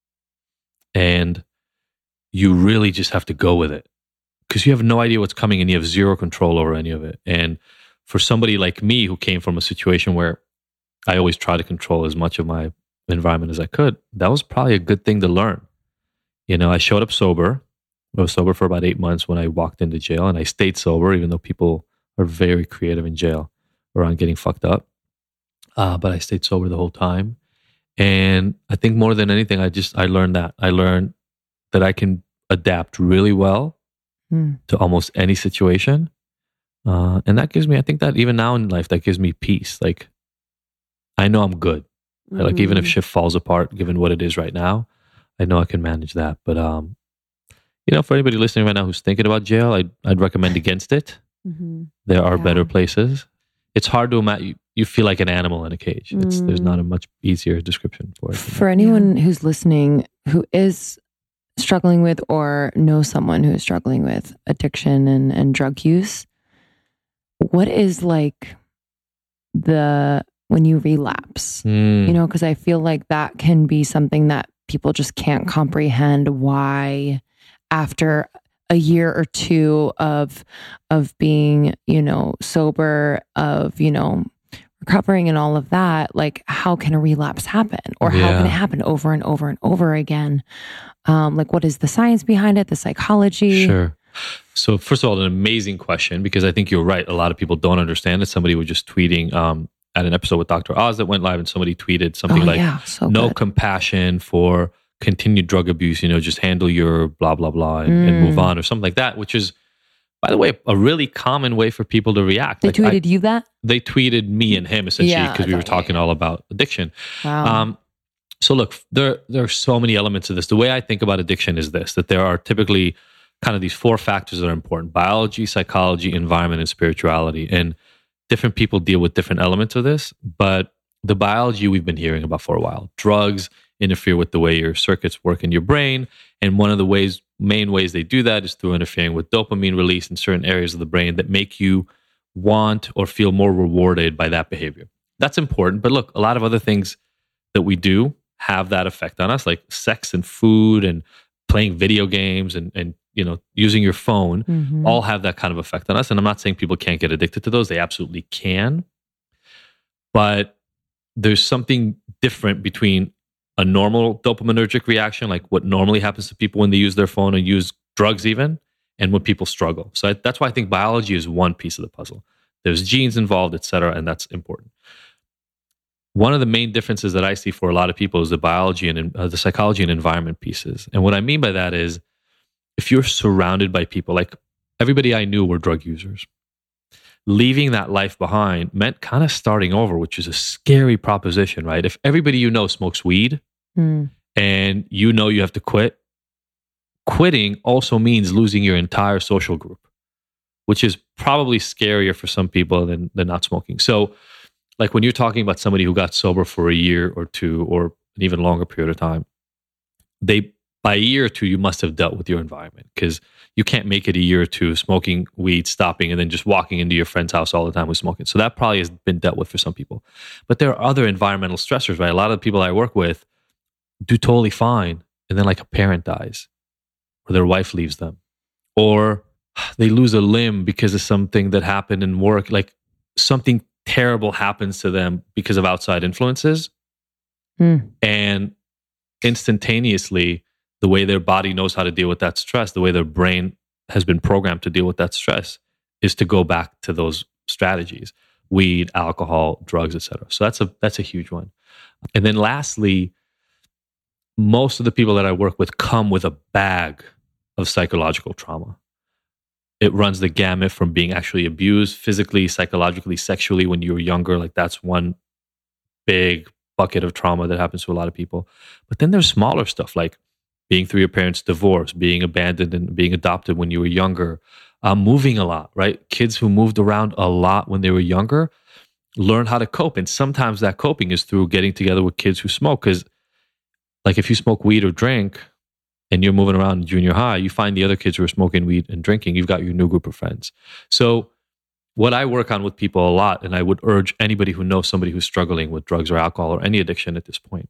And you really just have to go with it because you have no idea what's coming and you have zero control over any of it. And for somebody like me who came from a situation where I always try to control as much of my environment as I could, that was probably a good thing to learn. You know, I showed up sober. I was sober for about eight months when I walked into jail, and I stayed sober, even though people are very creative in jail around getting fucked up. Uh, but I stayed sober the whole time. And I think more than anything, I just, I learned that. I learned that I can adapt really well Hmm. to almost any situation. Uh, and that gives me, I think that even now in life, that gives me peace. Like, I know I'm good. Right? Like, even if Mhm. shit falls apart, given what it is right now, I know I can manage that. But, um, you know, for anybody listening right now who's thinking about jail, I'd, I'd recommend against it. Mhm. There are Yeah. better places. It's hard to imagine. You, you feel like an animal in a cage. It's, There's not a much easier description for it. For anyone who's listening who is struggling with or knows someone who is struggling with addiction and, and drug use, what is like the, when you relapse, Mm. you know, because I feel like that can be something that people just can't comprehend why after a year or two of of being, you know, sober, of, you know, recovering and all of that, like how can a relapse happen, or how can Yeah. it happen over and over and over again? Um, like what is the science behind it, the psychology? Sure. So first of all, an amazing question, because I think you're right. A lot of people don't understand it. Somebody was just tweeting um, at an episode with Doctor Oz that went live, and somebody tweeted something Oh like, yeah, so no good. compassion for continued drug abuse, you know, just handle your blah, blah, blah and, and move Mm. on, or something like that, which is, by the way, a really common way for people to react. They Like, I- tweeted you that? they tweeted me and him essentially Yeah, because we I were thought- yeah, talking yeah. all about addiction. Wow. Um, so look, there there are so many elements of this. The way I think about addiction is this: that there are typically kind of these four factors that are important: biology, psychology, environment, and spirituality. And different people deal with different elements of this. But the biology we've been hearing about for a while. Drugs interfere with the way your circuits work in your brain, and one of the ways, main ways they do that is through interfering with dopamine release in certain areas of the brain that make you want or feel more rewarded by that behavior. That's important. But look, a lot of other things that we do have that effect on us, like sex and food and playing video games and, and you know, using your phone, Mhm. all have that kind of effect on us. And I'm not saying people can't get addicted to those. They absolutely can. But there's something different between a normal dopaminergic reaction, like what normally happens to people when they use their phone or use drugs even, and when people struggle. So I, that's why I think biology is one piece of the puzzle. There's genes involved, et cetera, and that's important. One of the main differences that I see for a lot of people is the biology and uh, the psychology and environment pieces. And what I mean by that is, if you're surrounded by people, like everybody I knew were drug users, leaving that life behind meant kind of starting over, which is a scary proposition, right? If everybody you know smokes weed Mm. and you know you have to quit, quitting also means losing your entire social group, which is probably scarier for some people than, than not smoking. So, like when you're talking about somebody who got sober for a year or two or an even longer period of time, they by a year or two, you must have dealt with your environment, because you can't make it a year or two smoking weed, stopping, and then just walking into your friend's house all the time with smoking. So that probably has been dealt with for some people. But there are other environmental stressors, right? A lot of the people I work with do totally fine, and then like a parent dies, or their wife leaves them, or they lose a limb because of something that happened in work, like something terrible happens to them because of outside influences. Mm. And instantaneously, the way their body knows how to deal with that stress, the way their brain has been programmed to deal with that stress, is to go back to those strategies: weed, alcohol, drugs, et cetera. So that's a that's a huge one. And then lastly, most of the people that I work with come with a bag of psychological trauma. it runs the gamut from being actually abused physically, psychologically, sexually when you were younger. Like that's one big bucket of trauma that happens to a lot of people. But then there's smaller stuff like being through your parents' divorce, being abandoned and being adopted when you were younger, uh, moving a lot, right? Kids who moved around a lot when they were younger learn how to cope. And sometimes that coping is through getting together with kids who smoke. Because like if you smoke weed or drink and you're moving around in junior high, you find the other kids who are smoking weed and drinking, you've got your new group of friends. So what I work on with people a lot, and I would urge anybody who knows somebody who's struggling with drugs or alcohol or any addiction at this point,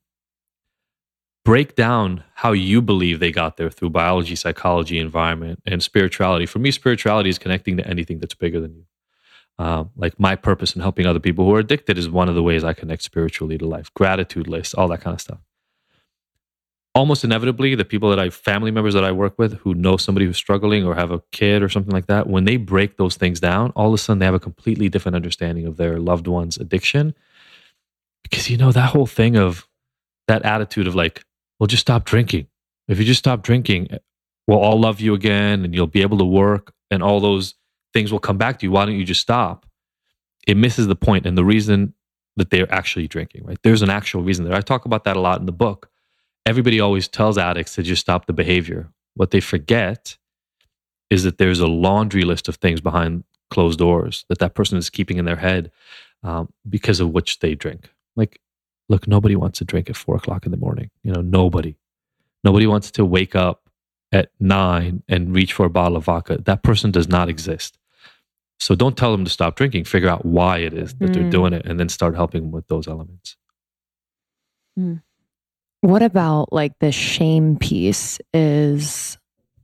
break down how you believe they got there through biology, psychology, environment, and spirituality. For me, spirituality is connecting to anything that's bigger than you. Um, like my purpose in helping other people who are addicted is one of the ways I connect spiritually to life. Gratitude lists, all that kind of stuff. Almost inevitably, the people that I, family members that I work with who know somebody who's struggling or have a kid or something like that, when they break those things down, all of a sudden they have a completely different understanding of their loved one's addiction. Because, you know, that whole thing of that attitude of like, well, just stop drinking. If you just stop drinking, we'll all love you again and you'll be able to work and all those things will come back to you. Why don't you just stop? It misses the point and the reason that they're actually drinking, right? There's an actual reason there. I talk about that a lot in the book. Everybody always tells addicts to just stop the behavior. What they forget is that there's a laundry list of things behind closed doors that that person is keeping in their head um, because of which they drink. Like, look, nobody wants to drink at four o'clock in the morning. You know, nobody. Nobody wants to wake up at nine and reach for a bottle of vodka. That person does not exist. So don't tell them to stop drinking. Figure out why it is that mm. they're doing it and then start helping them with those elements. Mm. What about like the shame piece is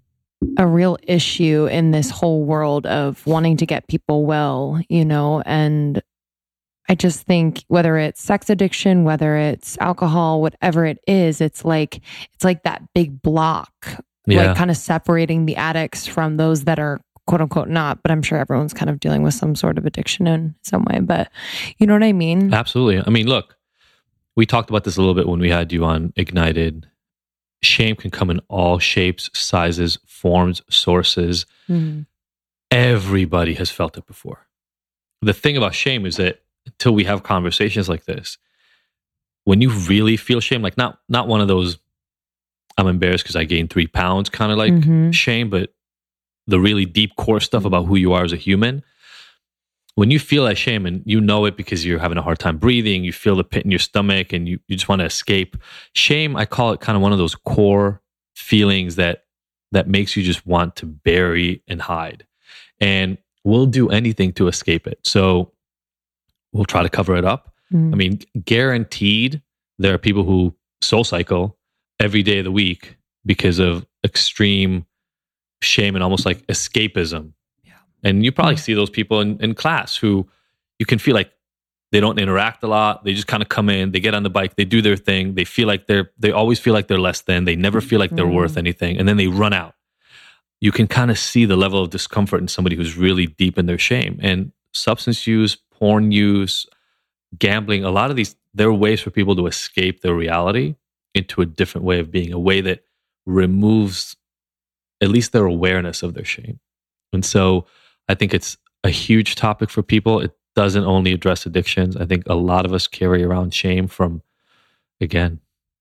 a real issue in this whole world of wanting to get people well, you know, and I just think whether it's sex addiction, whether it's alcohol, whatever it is, it's like, it's like that big block, yeah. like kind of separating the addicts from those that are quote unquote not, but I'm sure everyone's kind of dealing with some sort of addiction in some way, but you know what I mean? Absolutely. I mean, look, we talked about this a little bit when we had you on Ignited. Shame can come in all shapes, sizes, forms, sources. Mm. Everybody has felt it before. The thing about shame is that until we have conversations like this, when you really feel shame, like not not one of those, I'm embarrassed because I gained three pounds kind of like mm-hmm. shame, but the really deep core stuff about who you are as a human, when you feel that shame and you know it because you're having a hard time breathing, you feel the pit in your stomach and you, you just want to escape. Shame, I call it kind of one of those core feelings that that makes you just want to bury and hide. And we'll do anything to escape it. So we'll try to cover it up. Mm. I mean, guaranteed there are people who soul cycle every day of the week because of extreme shame and almost like escapism. And you probably see those people in, in class who you can feel like they don't interact a lot. They just kind of come in, they get on the bike, they do their thing. They feel like they're, they always feel like they're less than. They never feel like they're mm. worth anything. And then they run out. You can kind of see the level of discomfort in somebody who's really deep in their shame. And substance use, porn use, gambling, a lot of these, there are ways for people to escape their reality into a different way of being, a way that removes at least their awareness of their shame. And so I think it's a huge topic for people. It doesn't only address addictions. I think a lot of us carry around shame from, again,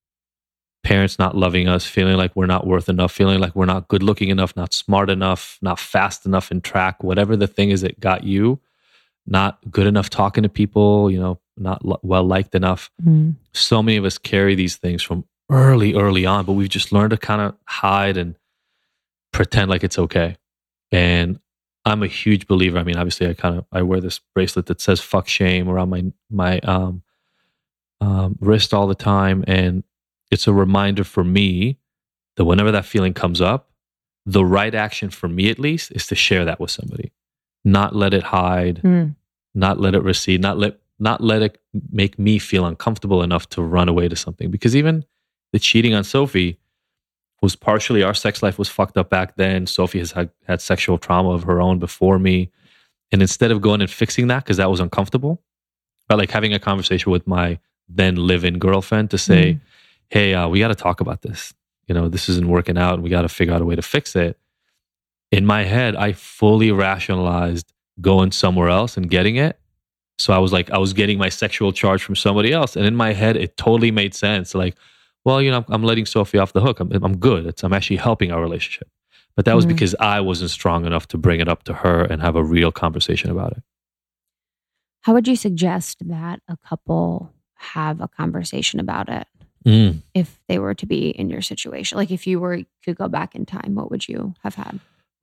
parents not loving us, feeling like we're not worth enough, feeling like we're not good looking enough, not smart enough, not fast enough in track, whatever the thing is that got you, not good enough talking to people, you know, not l- well liked enough. Mm. So many of us carry these things from early, early on, but we've just learned to kind of hide and pretend like it's okay. And I'm a huge believer. I mean, obviously, I kind of I wear this bracelet that says "fuck shame" around my my um, um, wrist all the time, and it's a reminder for me that whenever that feeling comes up, the right action for me, at least, is to share that with somebody, not let it hide, mm. not let it recede, not let not let it make me feel uncomfortable enough to run away to something. Because even the cheating on Sophie was partially our sex life was fucked up back then. Sophie has had, had sexual trauma of her own before me. And instead of going and fixing that, because that was uncomfortable, but like having a conversation with my then live-in girlfriend to say, mm. hey, uh, we got to talk about this. You know, this isn't working out and we got to figure out a way to fix it. in my head, I fully rationalized going somewhere else and getting it. So I was like, I was getting my sexual charge from somebody else. And in my head, it totally made sense. Like, well, you know, I'm, I'm letting Sophie off the hook. I'm, I'm good. It's, I'm actually helping our relationship. But that was Mhm. because I wasn't strong enough to bring it up to her and have a real conversation about it. How would you suggest that a couple have a conversation about it Mm. if they were to be in your situation? Like if you were could go back in time, what would you have had?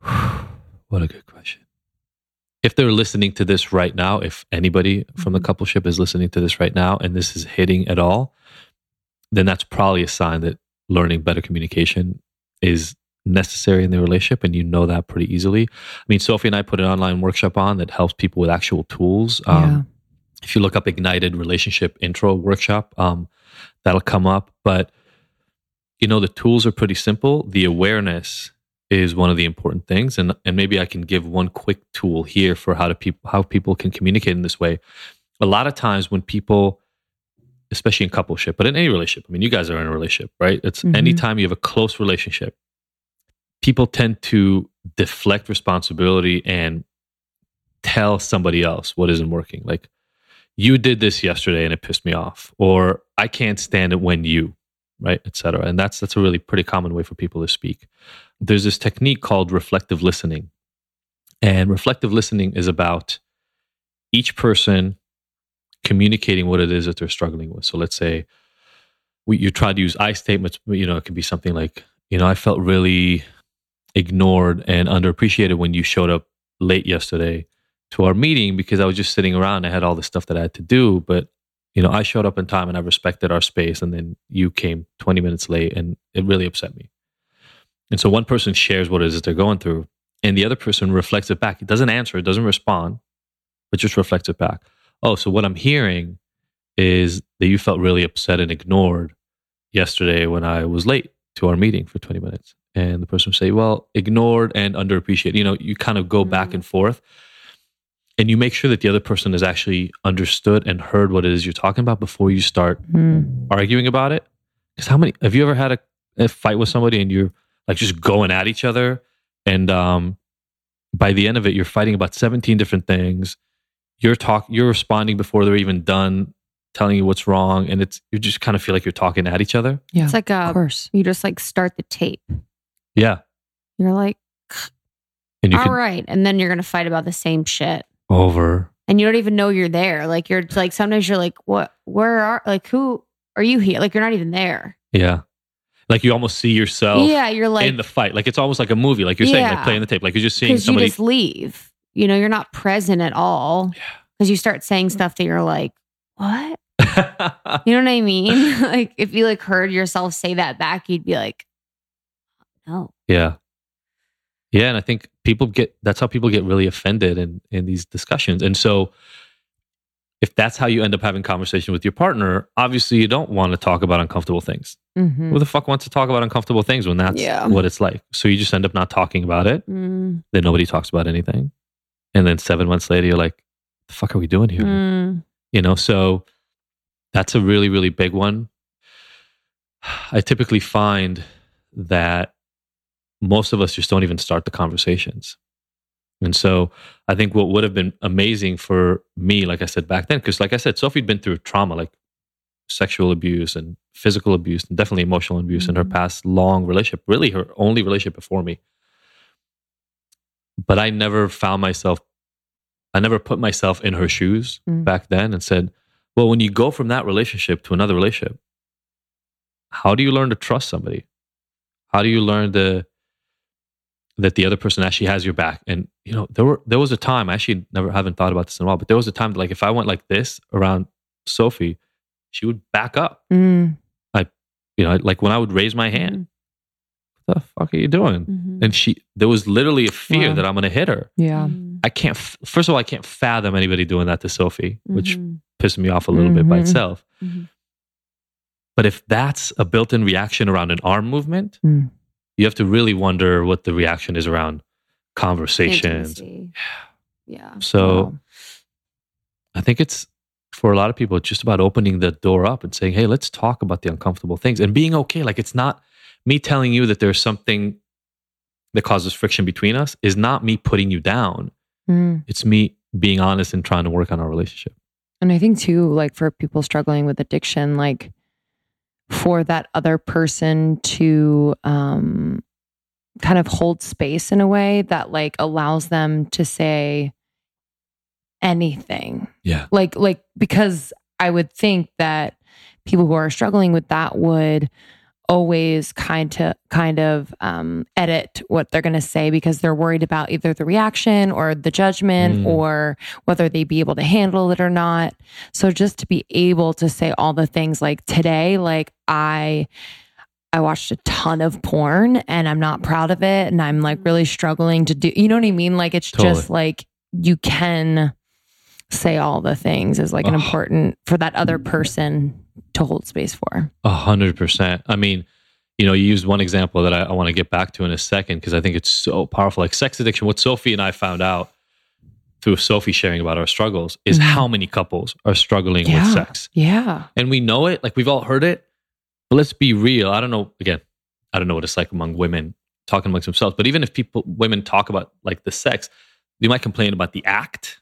What a good question. If they're listening to this right now, if anybody from the Mhm. coupleship is listening to this right now and this is hitting at all, then that's probably a sign that learning better communication is necessary in the relationship, and you know that pretty easily. I mean, Sophie and I put an online workshop on that helps people with actual tools. Um, Yeah. If you look up Ignited Relationship Intro Workshop, um, that'll come up. But, you know, the tools are pretty simple. The awareness is one of the important things. And, and maybe I can give one quick tool here for how to people how people can communicate in this way. A lot of times when people, especially in coupleship, but in any relationship, I mean, you guys are in a relationship, right? It's Mhm. anytime you have a close relationship, people tend to deflect responsibility and tell somebody else what isn't working. Like, you did this yesterday and it pissed me off, or I can't stand it when you, right, et cetera. And that's that's a really pretty common way for people to speak. There's this technique called reflective listening. And reflective listening is about each person communicating what it is that they're struggling with. So let's say we, you try to use I statements, you know, it could be something like, you know, I felt really ignored and underappreciated when you showed up late yesterday to our meeting because I was just sitting around. I had all the stuff that I had to do, but you know, I showed up in time and I respected our space, and then you came twenty minutes late and it really upset me. And so one person shares what it is that they're going through, and the other person reflects it back. It doesn't answer, it doesn't respond, but just reflects it back. Oh, so what I'm hearing is that you felt really upset and ignored yesterday when I was late to our meeting for twenty minutes. And the person would say, well, ignored and underappreciated. You know, you kind of go Mm. back and forth, and you make sure that the other person has actually understood and heard what it is you're talking about before you start Mm. arguing about it. Because how many, have you ever had a, a fight with somebody and you're like just going at each other? And um, by the end of it, you're fighting about seventeen different things. You're talk, you're responding before they're even done telling you what's wrong. And it's, you just kind of feel like you're talking at each other. Yeah. It's like of a, course. you just like start the tape. Yeah. You're like, And you all can right. And then you're going to fight about the same shit. over. And you don't even know you're there. Like you're like, sometimes you're like, what, where are, like, who are you here? Like you're not even there. Yeah. Like you almost see yourself Yeah. You're like, in the fight. Like it's almost like a movie, like you're saying, like Yeah. playing the tape. Like you're just seeing because you somebody. just leave. You know, you're not present at all. Yeah. Because you start saying stuff that you're like, what? You know what I mean? Like if you like heard yourself say that back, you'd be like, no. Yeah. Yeah. And I think people get, that's how people get really offended in, in these discussions. And so if that's how you end up having conversation with your partner, obviously you don't want to talk about uncomfortable things. Mhm. Who the fuck wants to talk about uncomfortable things when that's Yeah. what it's like? So you just end up not talking about it. Mm, Then nobody talks about anything. And then seven months later, you're like, the fuck are we doing here? mm, You know, so that's a really, really big one. I typically find that most of us just don't even start the conversations. And so I think what would have been amazing for me, like I said back then, because like I said, Sophie'd been through trauma, like sexual abuse and physical abuse and definitely emotional abuse in her Mhm. past long relationship, really her only relationship before me. But I never found myself, I never put myself in her shoes Mm. back then and said, well, when you go from that relationship to another relationship, how do you learn to trust somebody? How do you learn to, that the other person actually has your back? And you know, there were there was a time, I actually never haven't thought about this in a while, but there was a time that like if I went like this around Sophie, she would back up. Mm. You know, like when I would raise my hand, what the fuck are you doing? mhm, And she, there was literally a fear Wow. that I'm going to hit her. Yeah. mm, I can't, f- first of all, I can't fathom anybody doing that to Sophie, which mhm, pissed me off a little bit by Mhm. itself. mhm. But if that's a built-in reaction around an arm movement, Mm. you have to really wonder what the reaction is around conversations. Intimacy. Yeah. So Wow. I think it's, for a lot of people, it's just about opening the door up and saying, hey, let's talk about the uncomfortable things and being okay. Like it's not me telling you that there's something that causes friction between us is not me putting you down. Mm. It's me being honest and trying to work on our relationship. And I think too, like for people struggling with addiction, like for that other person to um, kind of hold space in a way that like allows them to say anything. Yeah. Like, like, because I would think that people who are struggling with that would always kind to kind of um, edit what they're going to say because they're worried about either the reaction or the judgment Mm. or whether they be able to handle it or not. So just to be able to say all the things like today, like I, I watched a ton of porn and I'm not proud of it. And I'm like really struggling to do, you know what I mean? Like, it's Totally. just like, you can say all the things is like an Oh. important for that other person to hold space for. A hundred percent. I mean, you know, you used one example that I, I want to get back to in a second because I think it's so powerful. Like sex addiction, what Sophie and I found out through Sophie sharing about our struggles is Mhm. how many couples are struggling Yeah. with sex. Yeah. And we know it, like we've all heard it, but let's be real. I don't know, again, I don't know what it's like among women talking amongst themselves, but even if people, women talk about like the sex, they might complain about the act,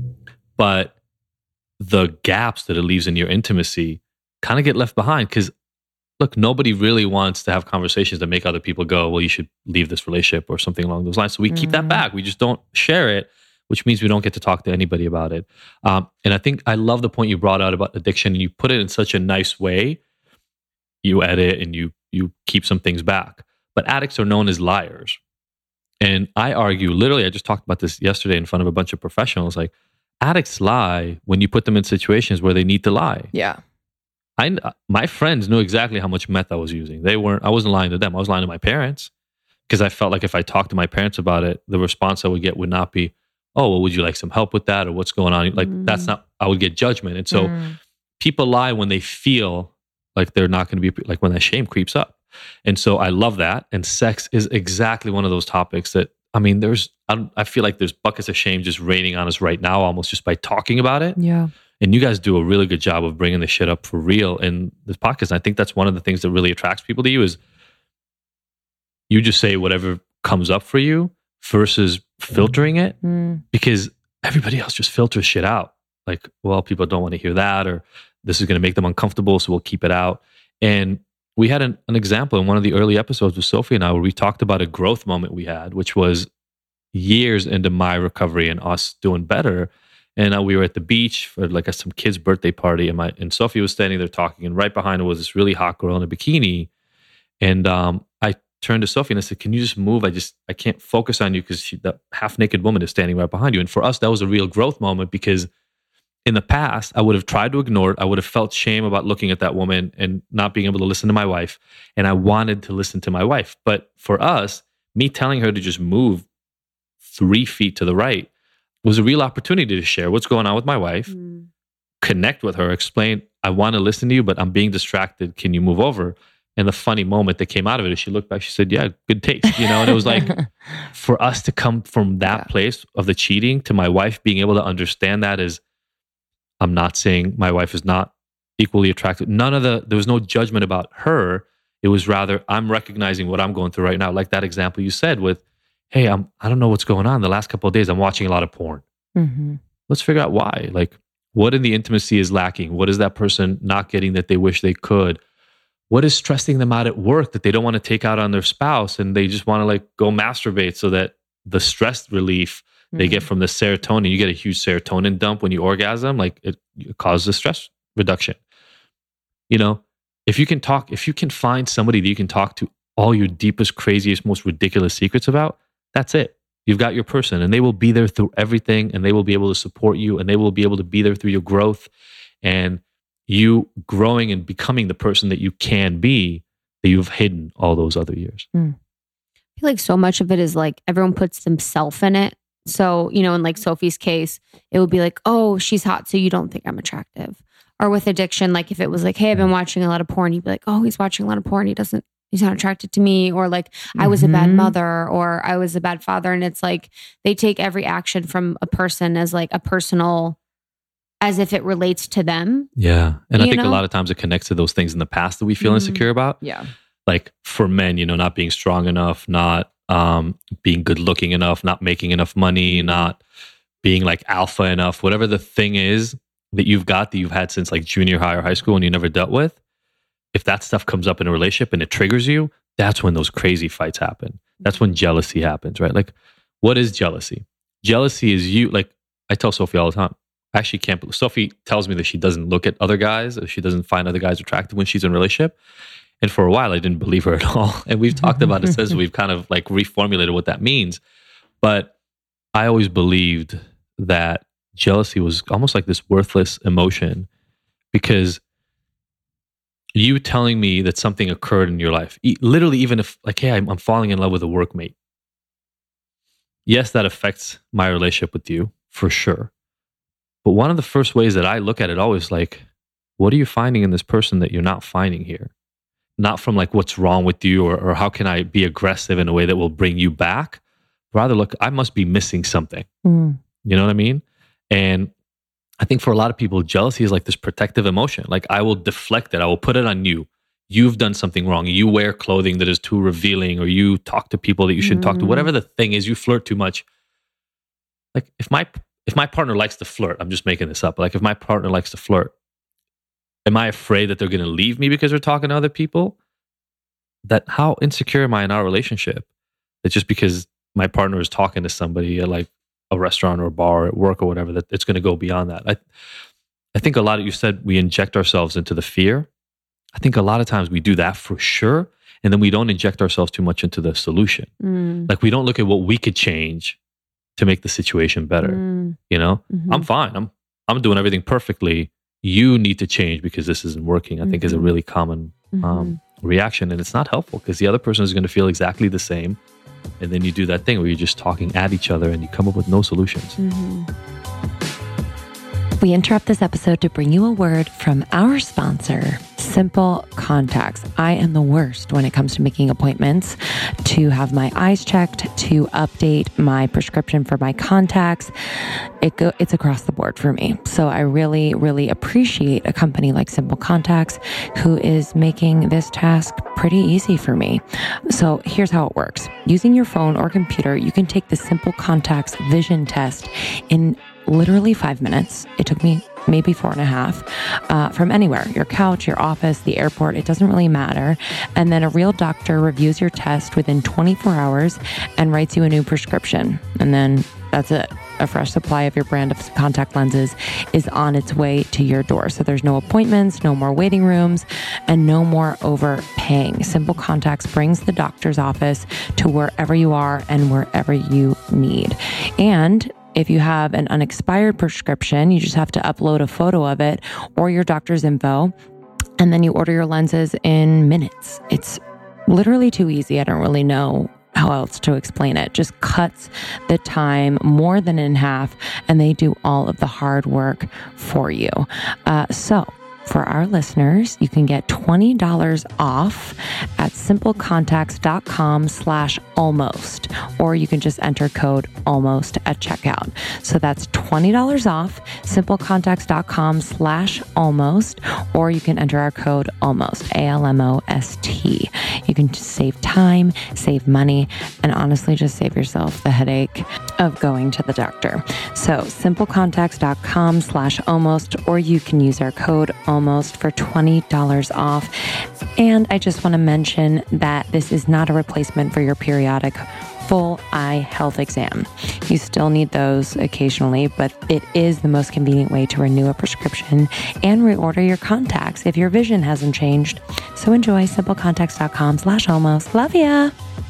but the gaps that it leaves in your intimacy kind of get left behind because look, nobody really wants to have conversations that make other people go, well, you should leave this relationship or something along those lines. So we keep that Mhm. back. We just don't share it, which means we don't get to talk to anybody about it. Um, and I think I love the point you brought out about addiction and you put it in such a nice way. You edit and you you keep some things back. But addicts are known as liars. And I argue, literally, I just talked about this yesterday in front of a bunch of professionals, like addicts lie when you put them in situations where they need to lie. Yeah. I, my friends knew exactly how much meth I was using. They weren't, I wasn't lying to them. I was lying to my parents because I felt like if I talked to my parents about it, the response I would get would not be, oh, well, would you like some help with that? Or what's going on? Like, Mm. that's not, I would get judgment. And so Mm. people lie when they feel like they're not going to be, like when that shame creeps up. And so I love that. And sex is exactly one of those topics that, I mean, there's, I, don't, I feel like there's buckets of shame just raining on us right now, almost just by talking about it. Yeah. And you guys do a really good job of bringing this shit up for real in this podcast. And I think that's one of the things that really attracts people to you is you just say whatever comes up for you versus filtering it Mm. because everybody else just filters shit out. Like, well, people don't want to hear that or this is going to make them uncomfortable, so we'll keep it out. And we had an, an example in one of the early episodes with Sophie and I where we talked about a growth moment we had, which was years into my recovery and us doing better. And uh, we were at the beach for like a, some kid's birthday party, and my and Sophie was standing there talking, and right behind her was this really hot girl in a bikini. And um, I turned to Sophie and I said, "Can you just move? I just I can't focus on you because that half naked woman is standing right behind you." And for us, that was a real growth moment because in the past, I would have tried to ignore it. I would have felt shame about looking at that woman and not being able to listen to my wife. And I wanted to listen to my wife, but for us, me telling her to just move three feet to the right was a real opportunity to share what's going on with my wife, Mm. connect with her, explain, I want to listen to you, but I'm being distracted. Can you move over? And the funny moment that came out of it is she looked back, she said, yeah, good taste. You know, and it was like, for us to come from that Yeah. place of the cheating to my wife being able to understand that is, I'm not saying my wife is not equally attractive. None of the, there was no judgment about her. It was rather, I'm recognizing what I'm going through right now. Like that example you said with, hey, I'm, I don't know what's going on. The last couple of days, I'm watching a lot of porn. Mhm. Let's figure out why. Like, what in the intimacy is lacking? What is that person not getting that they wish they could? What is stressing them out at work that they don't want to take out on their spouse and they just want to like go masturbate so that the stress relief they get from the serotonin, you get a huge serotonin dump when you orgasm, like it, it causes stress reduction. You know, if you can talk, if you can find somebody that you can talk to all your deepest, craziest, most ridiculous secrets about, that's it. You've got your person and they will be there through everything and they will be able to support you and they will be able to be there through your growth and you growing and becoming the person that you can be that you've hidden all those other years. I feel like so much of it is like everyone puts themselves in it. So, you know, in like Sophie's case, it would be like, oh, she's hot, so you don't think I'm attractive. Or with addiction, like if it was like, hey, I've been watching a lot of porn, you'd be like, oh, he's watching a lot of porn. He doesn't, he's not attracted to me. Or like, I was a bad Mhm. mother or I was a bad father. And it's like, they take every action from a person as like a personal, as if it relates to them. Yeah. And I You think know? a lot of times it connects to those things in the past that we feel Mhm. insecure about. Yeah. Like for men, you know, not being strong enough, not um, being good looking enough, not making enough money, not being like alpha enough, whatever the thing is that you've got that you've had since like junior high or high school and you never dealt with, if that stuff comes up in a relationship and it triggers you, that's when those crazy fights happen. That's when jealousy happens, right? Like, what is jealousy? Jealousy is you, like I tell Sophie all the time, I actually can't believe, Sophie tells me that she doesn't look at other guys, or she doesn't find other guys attractive when she's in a relationship. And for a while, I didn't believe her at all. And we've talked about it since. We've kind of like reformulated what that means. But I always believed that jealousy was almost like this worthless emotion, because you telling me that something occurred in your life, e- literally, even if like, hey, I'm, I'm falling in love with a workmate. Yes, that affects my relationship with you for sure. But one of the first ways that I look at it always like, what are you finding in this person that you're not finding here? Not from like what's wrong with you, or, or how can I be aggressive in a way that will bring you back? Rather, look, I must be missing something. Mm. You know what I mean? And I think for a lot of people, jealousy is like this protective emotion. Like, I will deflect it. I will put it on you. You've done something wrong. You wear clothing that is too revealing, or you talk to people that you shouldn't mm. talk to. Whatever the thing is, you flirt too much. Like if my if my partner likes to flirt, I'm just making this up. Like if my partner likes to flirt, am I afraid that they're going to leave me because they're talking to other people? That how insecure am I in our relationship? That just because my partner is talking to somebody at like a restaurant or a bar or at work or whatever, that it's going to go beyond that. I, I think a lot of, you said we inject ourselves into the fear. I think a lot of times we do that for sure. And then we don't inject ourselves too much into the solution. Mm. Like we don't look at what we could change to make the situation better. Mm. You know, mm-hmm. I'm fine. I'm, I'm doing everything perfectly. You need to change because this isn't working, I mm-hmm. think is a really common um, mm-hmm. reaction. And it's not helpful because the other person is going to feel exactly the same. And then you do that thing where you're just talking at each other and you come up with no solutions. Mm-hmm. We interrupt this episode to bring you a word from our sponsor, Simple Contacts. I am the worst when it comes to making appointments, to have my eyes checked, to update my prescription for my contacts. It go, it's across the board for me. So I really, really appreciate a company like Simple Contacts who is making this task pretty easy for me. So here's how it works. Using your phone or computer, you can take the Simple Contacts vision test in literally five minutes. It took me maybe four and a half, uh, from anywhere, your couch, your office, the airport, it doesn't really matter. And then a real doctor reviews your test within twenty-four hours and writes you a new prescription. And then that's it. A fresh supply of your brand of contact lenses is on its way to your door. So there's no appointments, no more waiting rooms, and no more overpaying. Simple Contacts brings the doctor's office to wherever you are and wherever you need. And if you have an unexpired prescription, you just have to upload a photo of it or your doctor's info, and then you order your lenses in minutes. It's literally too easy. I don't really know how else to explain it. Just cuts the time more than in half, and they do all of the hard work for you. Uh, so for our listeners, you can get twenty dollars off at simplecontacts.com slash almost, or you can just enter code almost at checkout. So that's twenty dollars off, simplecontacts.com slash almost, or you can enter our code almost, A L M O S T. You can just save time, save money, and honestly just save yourself the headache of going to the doctor. So simplecontacts.com slash almost, or you can use our code almost for twenty dollars off. And I just want to mention that this is not a replacement for your periodic full eye health exam. You still need those occasionally, but it is the most convenient way to renew a prescription and reorder your contacts if your vision hasn't changed. So enjoy simplecontacts.com slash almost. Love ya.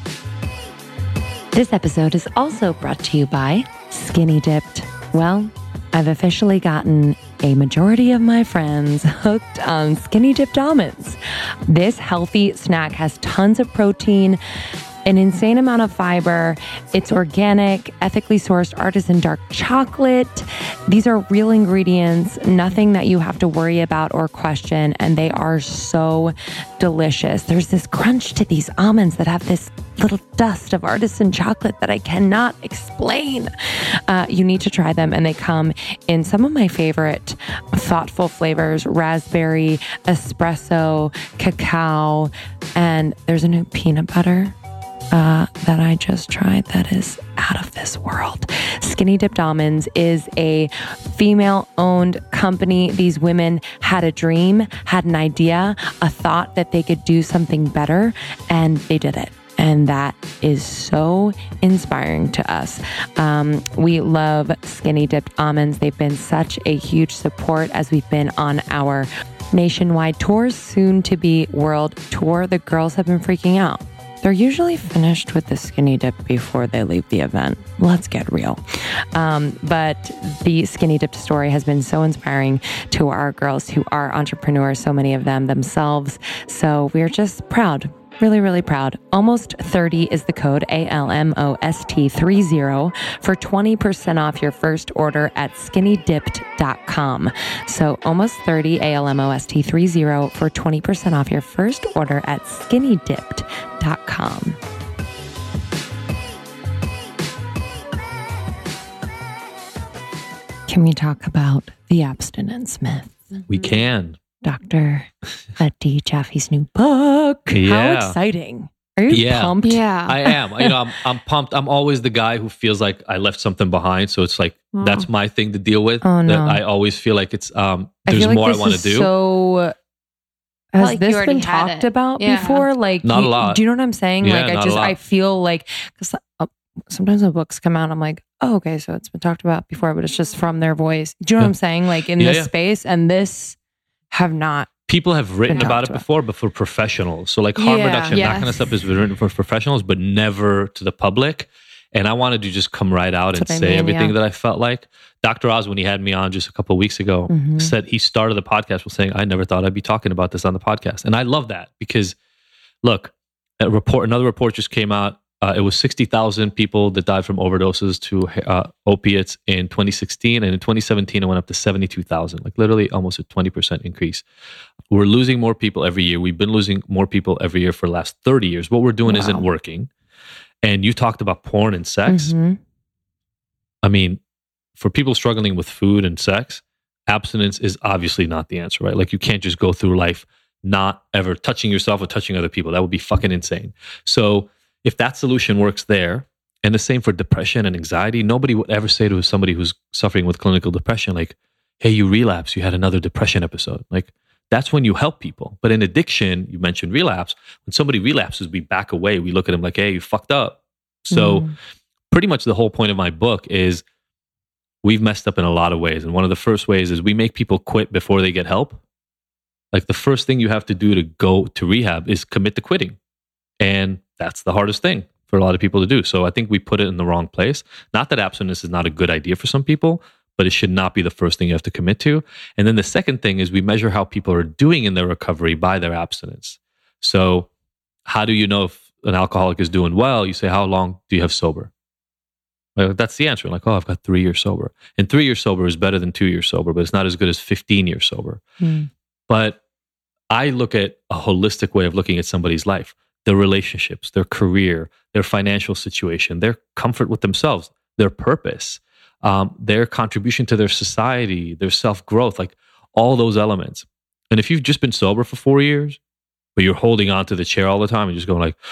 This episode is also brought to you by Skinny Dipped. Well, I've officially gotten a majority of my friends hooked on Skinny Dipped almonds. This healthy snack has tons of protein, an insane amount of fiber. It's organic, ethically sourced artisan dark chocolate. These are real ingredients, nothing that you have to worry about or question, and they are so delicious. There's this crunch to these almonds that have this little dust of artisan chocolate that I cannot explain. Uh, you need to try them, and they come in some of my favorite thoughtful flavors: raspberry, espresso, cacao, and there's a new peanut butter. uh, that I just tried that is out of this world. Skinny Dipped Almonds is a female-owned company. These women had a dream, had an idea, a thought that they could do something better, and they did it. And that is so inspiring to us. Um, we love Skinny Dipped Almonds. They've been such a huge support as we've been on our nationwide tours, soon to be world tour. The girls have been freaking out. They're usually finished with the skinny dip before they leave the event. Let's get real. Um, but the Skinny Dipped story has been so inspiring to our girls who are entrepreneurs, so many of them themselves. So we're just proud. Really, really proud. Almost thirty is the code, A L M O S T thirty, for twenty percent off your first order at skinny dipped dot com. So almost thirty, A L M O S T thirty, for twenty percent off your first order at skinny dipped dot com. Can we talk about the abstinence myth? We can. Doctor Adi Jaffe's new book. Yeah. How exciting. Are you Yeah. pumped? Yeah. I am. You know, I'm, I'm pumped. I'm always the guy who feels like I left something behind. So it's like, Wow. that's my thing to deal with. Oh, no. That I always feel like it's, um, I there's feel like more this I want to is do. So, has like you this already been had talked it. about Yeah. before? Like, Not a you- lot. Do you know what I'm saying? Yeah, like, I not a just, lot. I feel like, because uh, sometimes when books come out, I'm like, oh, okay, so it's been talked about before, but it's just from their voice. Do you know Yeah. what I'm saying? Like, in Yeah, this yeah. space, and this have not. People have written Been about talked it about. before, but for professionals. So like harm Yeah. reduction, Yeah. that kind of stuff has been written for professionals, but never to the public. And I wanted to just come right out That's and what I say mean, everything yeah. that I felt like. Doctor Oz, when he had me on just a couple of weeks ago, Mhm. said he started the podcast with saying, I never thought I'd be talking about this on the podcast. And I love that because look, a report, another report just came out. Uh, it was sixty thousand people that died from overdoses to uh, opiates in twenty sixteen. And in twenty seventeen, it went up to seventy-two thousand, like literally almost a twenty percent increase. We're losing more people every year. We've been losing more people every year for the last thirty years. What we're doing Wow. isn't working. And you talked about porn and sex. Mhm. I mean, for people struggling with food and sex, abstinence is obviously not the answer, right? Like you can't just go through life not ever touching yourself or touching other people. That would be fucking insane. So if that solution works there, and the same for depression and anxiety, nobody would ever say to somebody who's suffering with clinical depression, like, hey, you relapse, you had another depression episode. Like, that's when you help people. But in addiction, you mentioned relapse. When somebody relapses, we back away. We look at them like, hey, you fucked up. So Mm. pretty much the whole point of my book is we've messed up in a lot of ways. And one of the first ways is we make people quit before they get help. Like the first thing you have to do to go to rehab is commit to quitting. And that's the hardest thing for a lot of people to do. So I think we put it in the wrong place. Not that abstinence is not a good idea for some people, but it should not be the first thing you have to commit to. And then the second thing is we measure how people are doing in their recovery by their abstinence. So how do you know if an alcoholic is doing well? You say, how long do you have sober? Well, that's the answer. Like, oh, I've got three years sober. And three years sober is better than two years sober, but it's not as good as fifteen years sober. Mm. But I look at a holistic way of looking at somebody's life, their relationships, their career, their financial situation, their comfort with themselves, their purpose, um, their contribution to their society, their self-growth, like all those elements. And if you've just been sober for four years, but you're holding on to the chair all the time and just going like,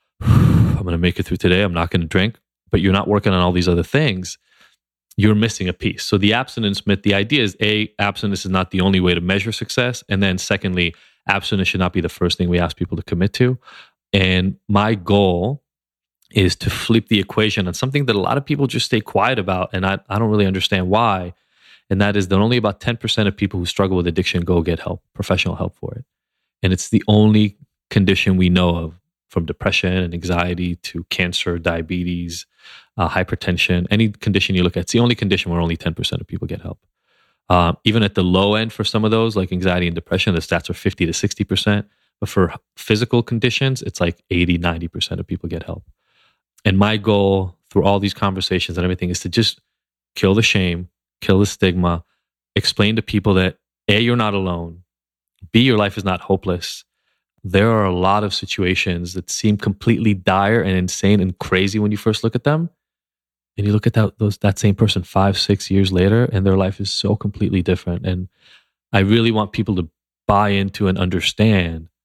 I'm going to make it through today, I'm not going to drink, but you're not working on all these other things, you're missing a piece. So the abstinence myth, the idea is A, abstinence is not the only way to measure success. And then secondly, abstinence should not be the first thing we ask people to commit to. And my goal is to flip the equation on something that a lot of people just stay quiet about. And I, I don't really understand why. And that is that only about ten percent of people who struggle with addiction go get help, professional help for it. And it's the only condition we know of, from depression and anxiety to cancer, diabetes, uh, hypertension, any condition you look at. It's the only condition where only ten percent of people get help. Um, even at the low end for some of those, like anxiety and depression, the stats are fifty to sixty percent. But for physical conditions, it's like eighty, ninety percent of people get help. And my goal through all these conversations and everything is to just kill the shame, kill the stigma, explain to people that A, you're not alone. B, your life is not hopeless. There are a lot of situations that seem completely dire and insane and crazy when you first look at them. And you look at that, those, that same person five, six years later, and their life is so completely different. And I really want people to buy into and understand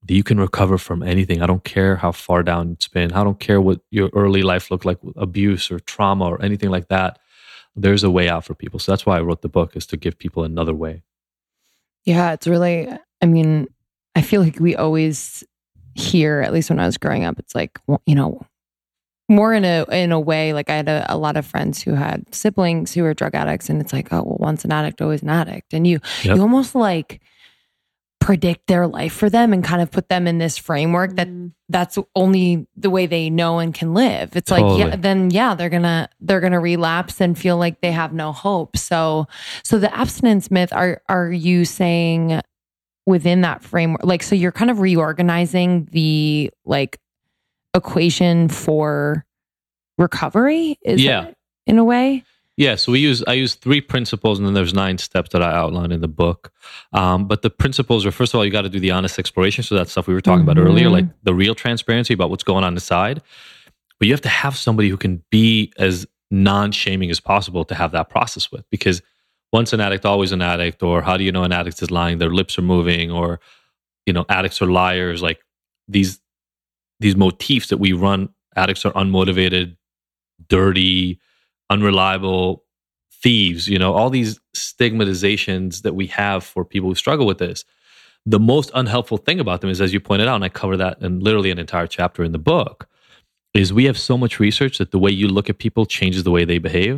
that you can recover from anything. I don't care how far down it's been. I don't care what your early life looked like, abuse or trauma or anything like that. There's a way out for people. So that's why I wrote the book, is to give people another way. Yeah, it's really, I mean, I feel like we always hear, at least when I was growing up, it's like, you know, more in a in a way, like I had a, a lot of friends who had siblings who were drug addicts, and it's like, oh, well, once an addict, always an addict. And you yep. you almost like predict their life for them and kind of put them in this framework that mm. that's only the way they know and can live. It's totally. like, yeah, then yeah, they're gonna they're gonna relapse and feel like they have no hope. So so the abstinence myth, are are you saying within that framework, like, so you're kind of reorganizing the like equation for recovery? Is yeah. it, in a way? Yeah, so we use I use three principles, and then there's nine steps that I outline in the book. Um, but the principles are, first of all, you got to do the honest exploration. So that stuff we were talking mm-hmm. about earlier, like the real transparency about what's going on inside. But you have to have somebody who can be as non-shaming as possible to have that process with. Because once an addict, always an addict, or how do you know an addict is lying? Their lips are moving, or, you know, addicts are liars. Like these these motifs that we run, addicts are unmotivated, dirty, unreliable, thieves, you know, all these stigmatizations that we have for people who struggle with this. The most unhelpful thing about them is, as you pointed out, and I cover that in literally an entire chapter in the book, is we have so much research that the way you look at people changes the way they behave.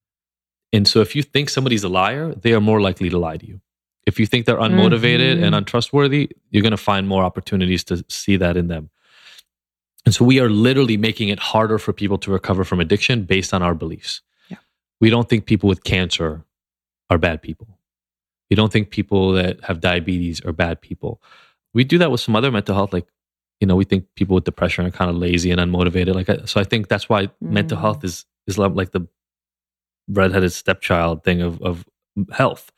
And so if you think somebody's a liar, they are more likely to lie to you. If you think they're unmotivated mm-hmm. and untrustworthy, you're going to find more opportunities to see that in them. And so we are literally making it harder for people to recover from addiction based on our beliefs. Yeah. We don't think people with cancer are bad people. We don't think people that have diabetes are bad people. We do that with some other mental health, like, you know, we think people with depression are kind of lazy and unmotivated. Like, so I think that's why mm. mental health is is like the redheaded stepchild thing of of health.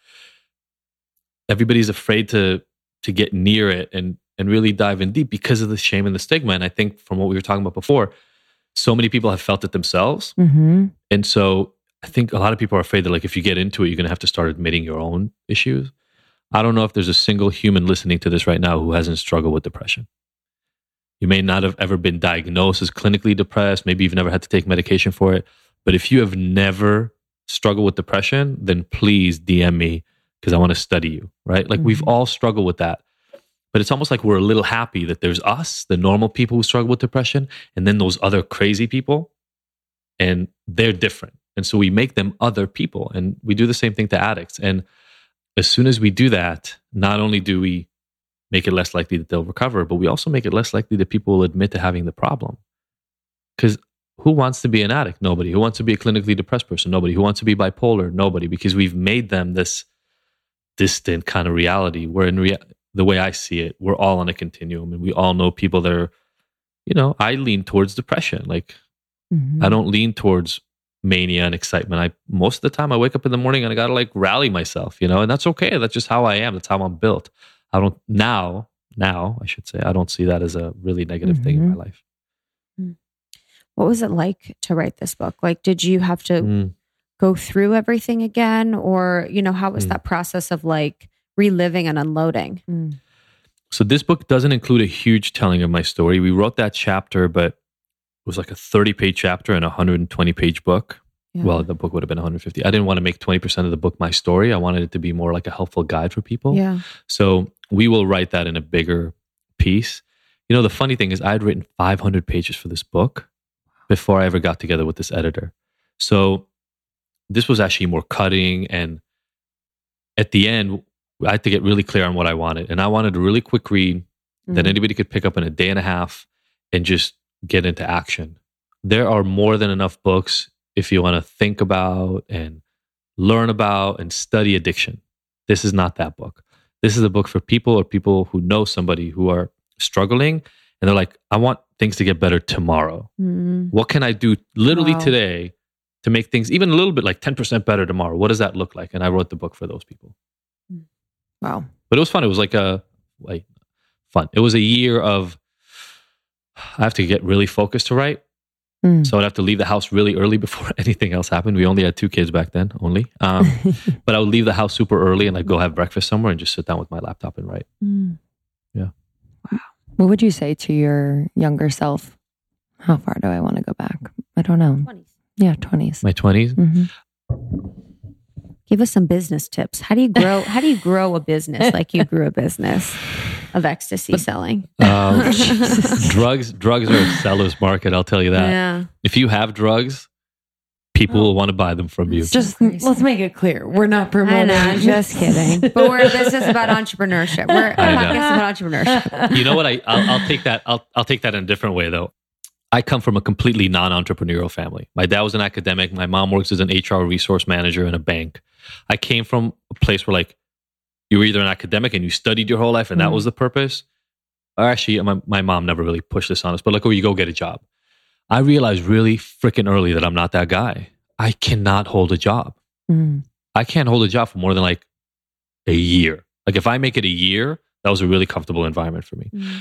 Everybody's afraid to to get near it and and really dive in deep because of the shame and the stigma. And I think from what we were talking about before, so many people have felt it themselves. Mm-hmm. And so I think a lot of people are afraid that, like, if you get into it, you're going to have to start admitting your own issues. I don't know if there's a single human listening to this right now who hasn't struggled with depression. You may not have ever been diagnosed as clinically depressed. Maybe you've never had to take medication for it. But if you have never struggled with depression, then please D M me, because I want to study you, right? Like mm-hmm. we've all struggled with that. But it's almost like we're a little happy that there's us, the normal people who struggle with depression, and then those other crazy people, and they're different. And so we make them other people, and we do the same thing to addicts. And as soon as we do that, not only do we make it less likely that they'll recover, but we also make it less likely that people will admit to having the problem. Because who wants to be an addict? Nobody. Who wants to be a clinically depressed person? Nobody. Who wants to be bipolar? Nobody. Because we've made them this distant kind of reality, where in rea- the way I see it, we're all on a continuum, and we all know people that are, you know, I lean towards depression. Like, mm-hmm. I don't lean towards mania and excitement. I most of the time I wake up in the morning and I gotta like rally myself, you know, and that's okay. That's just how I am. That's how I'm built. I don't now, now I should say, I don't see that as a really negative mm-hmm. thing in my life. What was it like to write this book? Like, did you have to mm. go through everything again? Or, you know, how was mm. that process of like reliving and unloading? Mm. So this book doesn't include a huge telling of my story. We wrote that chapter, but it was like a thirty page chapter and a one hundred twenty page book. Yeah. Well, the book would have been one hundred fifty. I didn't want to make twenty percent of the book my story. I wanted it to be more like a helpful guide for people. Yeah. So we will write that in a bigger piece. You know, the funny thing is I had written five hundred pages for this book before I ever got together with this editor. So this was actually more cutting. And at the end, I had to get really clear on what I wanted. And I wanted a really quick read mm-hmm. that anybody could pick up in a day and a half and just get into action. There are more than enough books if you want to think about and learn about and study addiction. This is not that book. This is a book for people or people who know somebody who are struggling and they're like, I want things to get better tomorrow. Mm. What can I do literally wow. today to make things even a little bit like ten percent better tomorrow? What does that look like? And I wrote the book for those people. Wow. But it was fun. It was like a, like fun. It was a year of, I have to get really focused to write. Mm. So I'd have to leave the house really early before anything else happened. We only had two kids back then, only. Um, but I would leave the house super early and I'd go have breakfast somewhere and just sit down with my laptop and write. Mm. Yeah. Wow. What would you say to your younger self? How far do I want to go back? I don't know. twenties. Yeah, twenties. My twenties? Mm-hmm. Give us some business tips. How do you grow? How do you grow a business like you grew a business of ecstasy selling? Um, drugs, drugs are a seller's market. I'll tell you that. Yeah. If you have drugs, people Oh. will want to buy them from you. Just crazy. let's make it clear. We're not I promoting. know, just kidding. But we're this is about entrepreneurship. We're a I know. podcast about entrepreneurship. You know what? I I'll, I'll take that. I'll I'll take that in a different way though. I come from a completely non-entrepreneurial family. My dad was an academic. My mom works as an H R resource manager in a bank. I came from a place where like you were either an academic and you studied your whole life and that Mm. was the purpose. Or actually, my, my mom never really pushed this on us, but like, oh, you go get a job. I realized really freaking early that I'm not that guy. I cannot hold a job. Mm. I can't hold a job for more than like a year. Like if I make it a year, that was a really comfortable environment for me. Mm.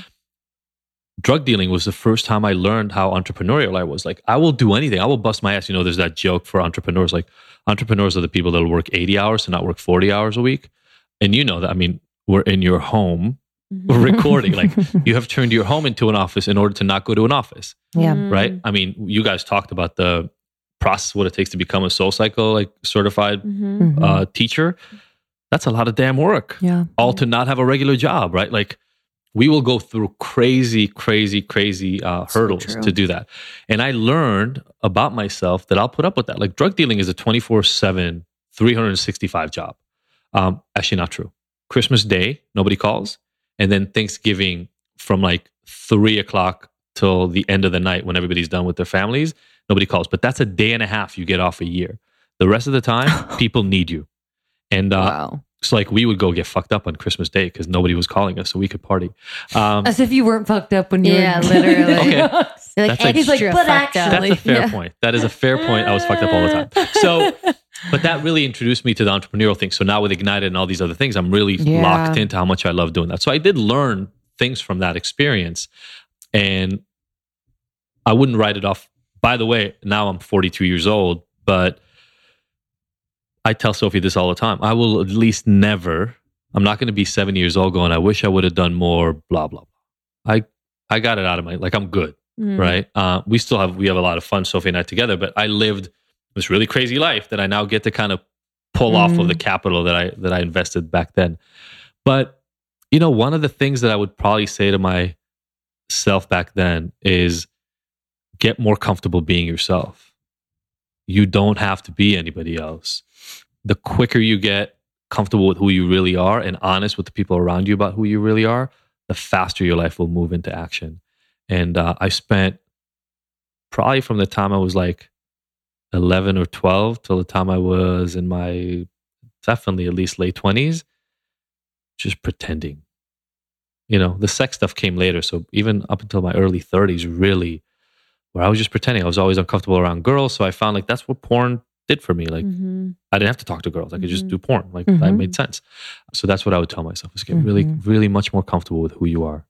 Drug dealing was the first time I learned how entrepreneurial I was. Like, I will do anything. I will bust my ass. You know, there's that joke for entrepreneurs. Like, entrepreneurs are the people that will work eighty hours to not work forty hours a week. And you know that, I mean, we're in your home Mhm. recording. Like, you have turned your home into an office in order to not go to an office, Yeah. Mm. right? I mean, you guys talked about the process, what it takes to become a Soul Cycle, like certified Mhm. Mhm. uh, teacher. That's a lot of damn work. Yeah. All to not have a regular job, right? Like, we will go through crazy, crazy, crazy uh, So hurdles true. to do that. And I learned about myself that I'll put up with that. Like, drug dealing is a twenty-four seven, three hundred sixty-five job. Um, actually, not true. Christmas Day, nobody calls. And then Thanksgiving from like three o'clock till the end of the night when everybody's done with their families, nobody calls. But that's a day and a half you get off a year. The rest of the time, people need you. And uh, Wow. so like we would go get fucked up on Christmas Day because nobody was calling us, so we could party. Um, As if you weren't fucked up when you Yeah, were literally. Okay. You're like That's like- He's like, extra but fucked up. actually- that's a fair Yeah. point. That is a fair point. I was fucked up all the time. So, but that really introduced me to the entrepreneurial thing. So now with Ignited and all these other things, I'm really Yeah. locked into how much I love doing that. So I did learn things from that experience, and I wouldn't write it off. By the way, now I'm forty-two years old, but I tell Sophie this all the time. I will at least never, I'm not going to be seventy years old going, I wish I would have done more, blah, blah, blah. I, I got it out of my, like, I'm good, Mm. right? Uh, we still have, we have a lot of fun, Sophie and I together, but I lived this really crazy life that I now get to kind of pull off of Mm. the capital that I, that I invested back then. But, you know, one of the things that I would probably say to myself back then is get more comfortable being yourself. You don't have to be anybody else. The quicker you get comfortable with who you really are and honest with the people around you about who you really are, the faster your life will move into action. And uh, I spent probably from the time I was like eleven or twelve till the time I was in my definitely at least late twenties, just pretending. You know, the sex stuff came later. So even up until my early thirties, really, where I was just pretending. I was always uncomfortable around girls. So I found like that's what porn did for me. Like, Mhm. I didn't have to talk to girls. I could just Mhm. do porn. Like, that Mhm. made sense. So that's what I would tell myself is get really, Mhm. really much more comfortable with who you are.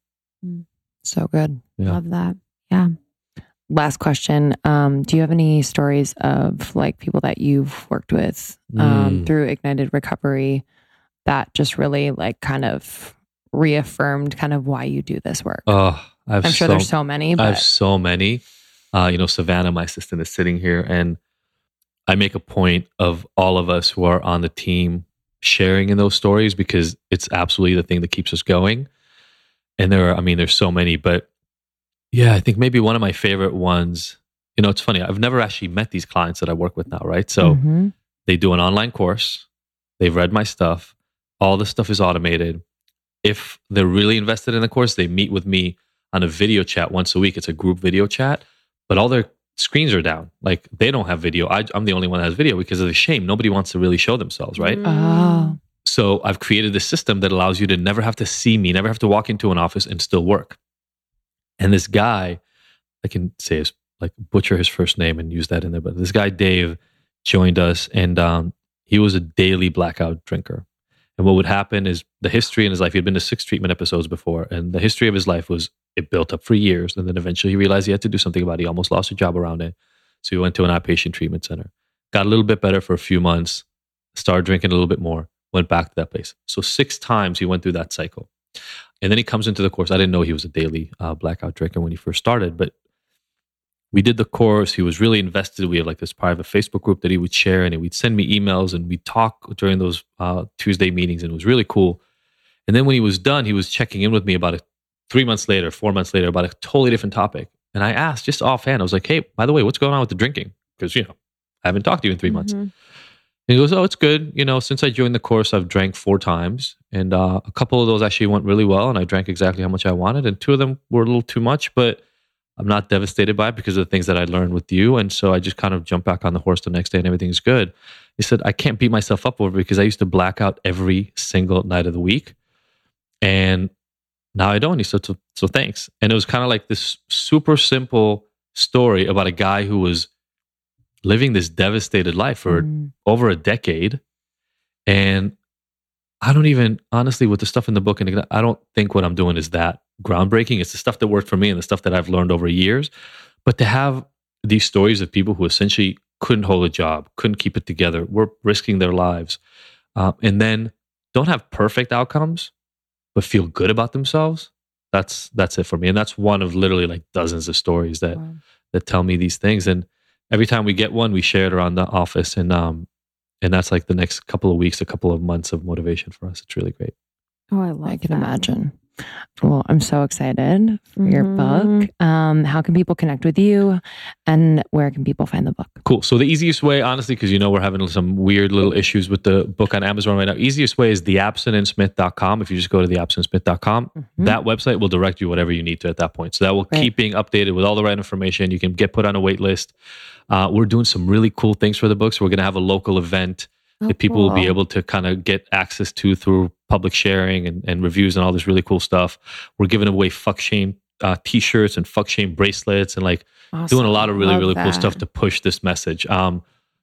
So good. Yeah. Love that. Yeah. Last question. Um, do you have any stories of like people that you've worked with um, Mm. through Ignited Recovery that just really like kind of reaffirmed kind of why you do this work? Oh, I've I'm sure so, there's so many, I but have so many. Uh, you know, Savannah, my assistant, is sitting here, and I make a point of all of us who are on the team sharing in those stories because it's absolutely the thing that keeps us going. And there are, I mean, there's so many, but yeah, I think maybe one of my favorite ones, you know, it's funny. I've never actually met these clients that I work with now, right? So Mhm. they do an online course. They've read my stuff. All the stuff is automated. If they're really invested in the course, they meet with me on a video chat once a week. It's a group video chat, but all their screens are down. Like they don't have video. I, I'm the only one that has video because of the shame. Nobody wants to really show themselves, right? Mm. Oh, So I've created this system that allows you to never have to see me, never have to walk into an office and still work. And this guy, I can say his, like butcher his first name and use that in there, but this guy, Dave, joined us and um, he was a daily blackout drinker. And what would happen is the history in his life, he had been to six treatment episodes before, and the history of his life was it built up for years. And then eventually he realized he had to do something about it. He almost lost a job around it. So he went to an outpatient treatment center, got a little bit better for a few months, started drinking a little bit more, went back to that place. So six times he went through that cycle. and then he comes into the course. I didn't know he was a daily uh, blackout drinker when he first started, but we did the course. He was really invested. We had like this private Facebook group that he would share, and he'd send me emails, and we'd talk during those uh, Tuesday meetings, and it was really cool. And then when he was done, he was checking in with me about it three months later, four months later, about a totally different topic. And I asked just offhand, I was like, hey, by the way, what's going on with the drinking? Because, you know, I haven't talked to you in three months. Mm-hmm. And he goes, oh, it's good. You know, since I joined the course, I've drank four times. And uh, a couple of those actually went really well. And I drank exactly how much I wanted. And two of them were a little too much, but I'm not devastated by it because of the things that I learned with you. And so I just kind of jumped back on the horse the next day and everything's good. He said, I can't beat myself up over it because I used to black out every single night of the week. And now I don't. He said, so, so thanks. And it was kind of like this super simple story about a guy who was living this devastated life for mm. over a decade. And I don't even, honestly, with the stuff in the book, and I don't think what I'm doing is that groundbreaking. It's the stuff that worked for me and the stuff that I've learned over years. But to have these stories of people who essentially couldn't hold a job, couldn't keep it together, were risking their lives, uh, and then don't have perfect outcomes, but feel good about themselves. That's that's it for me. And that's one of literally like dozens of stories that wow. that tell me these things. And every time we get one, we share it around the office. And um, and that's like the next couple of weeks, a couple of months of motivation for us. It's really great. Oh, I love I can that. imagine. Well, I'm so excited for mm-hmm. your book. Um, how can people connect with you, and where can people find the book? Cool. So the easiest way, honestly, because you know we're having some weird little issues with the book on Amazon right now. Easiest way is the abstinent smith dot com. If you just go to the abstinent smith dot com, mm-hmm. that website will direct you whatever you need to at that point. So that will right. keep being updated with all the right information. You can get put on a wait list. Uh, we're doing some really cool things for the book. So we're going to have a local event oh, that people cool. will be able to kind of get access to through public sharing and, and reviews and all this really cool stuff. We're giving away fuck shame uh, t-shirts and fuck shame bracelets and like awesome. doing a lot of really, Love really that. cool stuff to push this message. Um,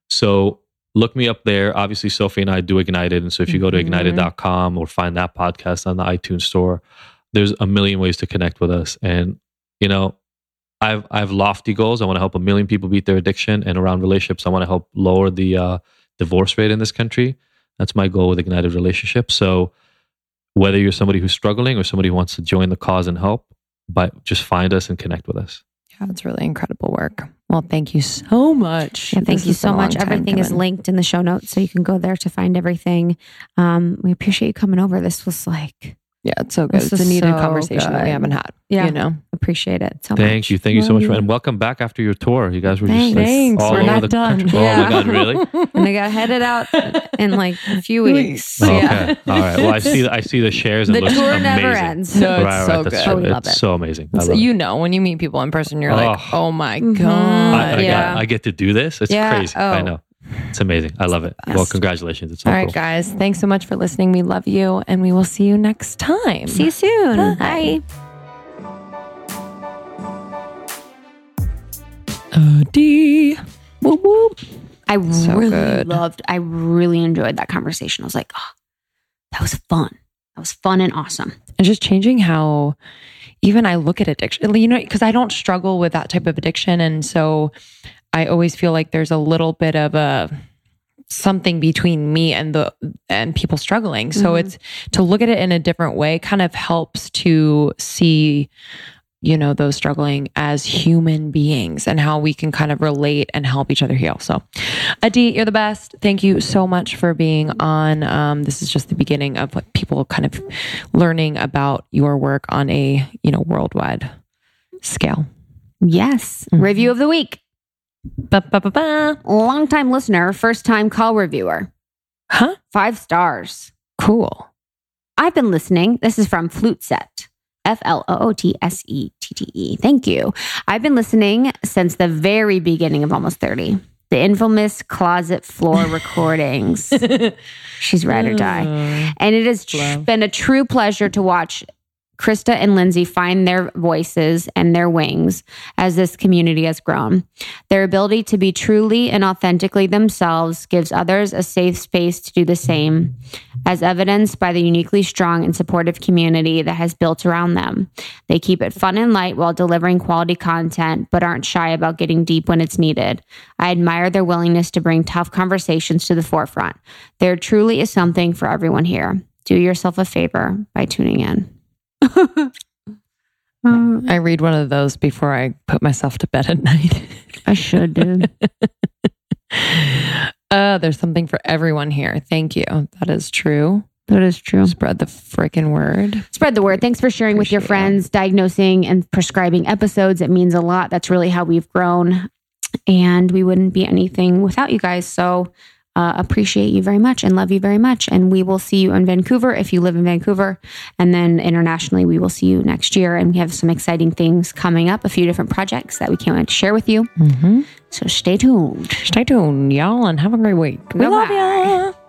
so look me up there. Obviously, Sophie and I do Ignited. And so if you go to mm-hmm. ignited dot com or find that podcast on the iTunes store, there's a million ways to connect with us. And, you know, I've, I have lofty goals. I want to help a million people beat their addiction, and around relationships, I want to help lower the uh, divorce rate in this country. That's my goal with Ignited Relationships. So whether you're somebody who's struggling or somebody who wants to join the cause and help, but just find us and connect with us. Yeah, it's really incredible work. Well, thank you so much. Yeah, thank this you so much. Everything is linked in the show notes, so you can go there to find everything. Um, we appreciate you coming over. This was like... Yeah, it's so good. It's a needed so conversation good. that we haven't had. Yeah, you know, apprate it so Thank much. you. Thank you so much. For, and welcome back after your tour. You guys were just like, Thanks. all we're over not the done. country. Yeah. Oh my God, really? And they got headed out in like a few weeks. Okay. Yeah. All right. Well, I see the, I see the shares. And the it looks tour amazing. never ends. No, it's right, so right. good. Oh, we love it's it. so amazing. I So love you it. know, when you meet people in person, you're Oh. like, oh my Mhm. God. I, I, Yeah. got, I get to do this. It's Yeah. crazy. Oh. I know. It's amazing. I love it. Well, congratulations. It's so All right, cool. guys. Thanks so much for listening. We love you, and we will see you next time. See you soon. Bye. Bye. Uh, D. Whoop, whoop. I So really good. loved, I really enjoyed that conversation. I was like, oh, that was fun. That was fun and awesome. And just changing how even I look at addiction, you know, because I don't struggle with that type of addiction. And so I always feel like there's a little bit of a something between me and the and people struggling. So Mhm. it's to look at it in a different way kind of helps to see, you know, those struggling as human beings and how we can kind of relate and help each other heal. So Adi, you're the best. Thank you so much for being on. Um, this is just the beginning of like people kind of learning about your work on a, you know, worldwide scale. Yes. Mhm. Review of the week. Ba-ba-ba-ba. Long time listener, first time call reviewer. Huh? Five stars. Cool. I've been listening. This is from Flute Set. F L O O T S E T T E. Thank you. I've been listening since the very beginning of Almost thirty. The infamous closet floor recordings. She's ride or die. And it has tr- been a true pleasure to watch Krista and Lindsay find their voices and their wings as this community has grown. Their ability to be truly and authentically themselves gives others a safe space to do the same, as evidenced by the uniquely strong and supportive community that has built around them. They keep it fun and light while delivering quality content, but aren't shy about getting deep when it's needed. I admire their willingness to bring tough conversations to the forefront. There truly is something for everyone here. Do yourself a favor by tuning in. I read one of those before I put myself to bed at night. I should, dude. uh, there's something for everyone here. Thank you. That is true. That is true. Spread the freaking word. Spread the word. Thanks for sharing Appreciate with your friends, it. diagnosing and prescribing episodes. It means a lot. That's really how we've grown. And we wouldn't be anything without you guys. So uh, appreciate you very much and love you very much. And we will see you in Vancouver if you live in Vancouver. And then internationally, we will see you next year. And we have some exciting things coming up, a few different projects that we can't wait to share with you. Mm-hmm. So stay tuned. Stay tuned, y'all, and have a great week. We Bye-bye. love ya.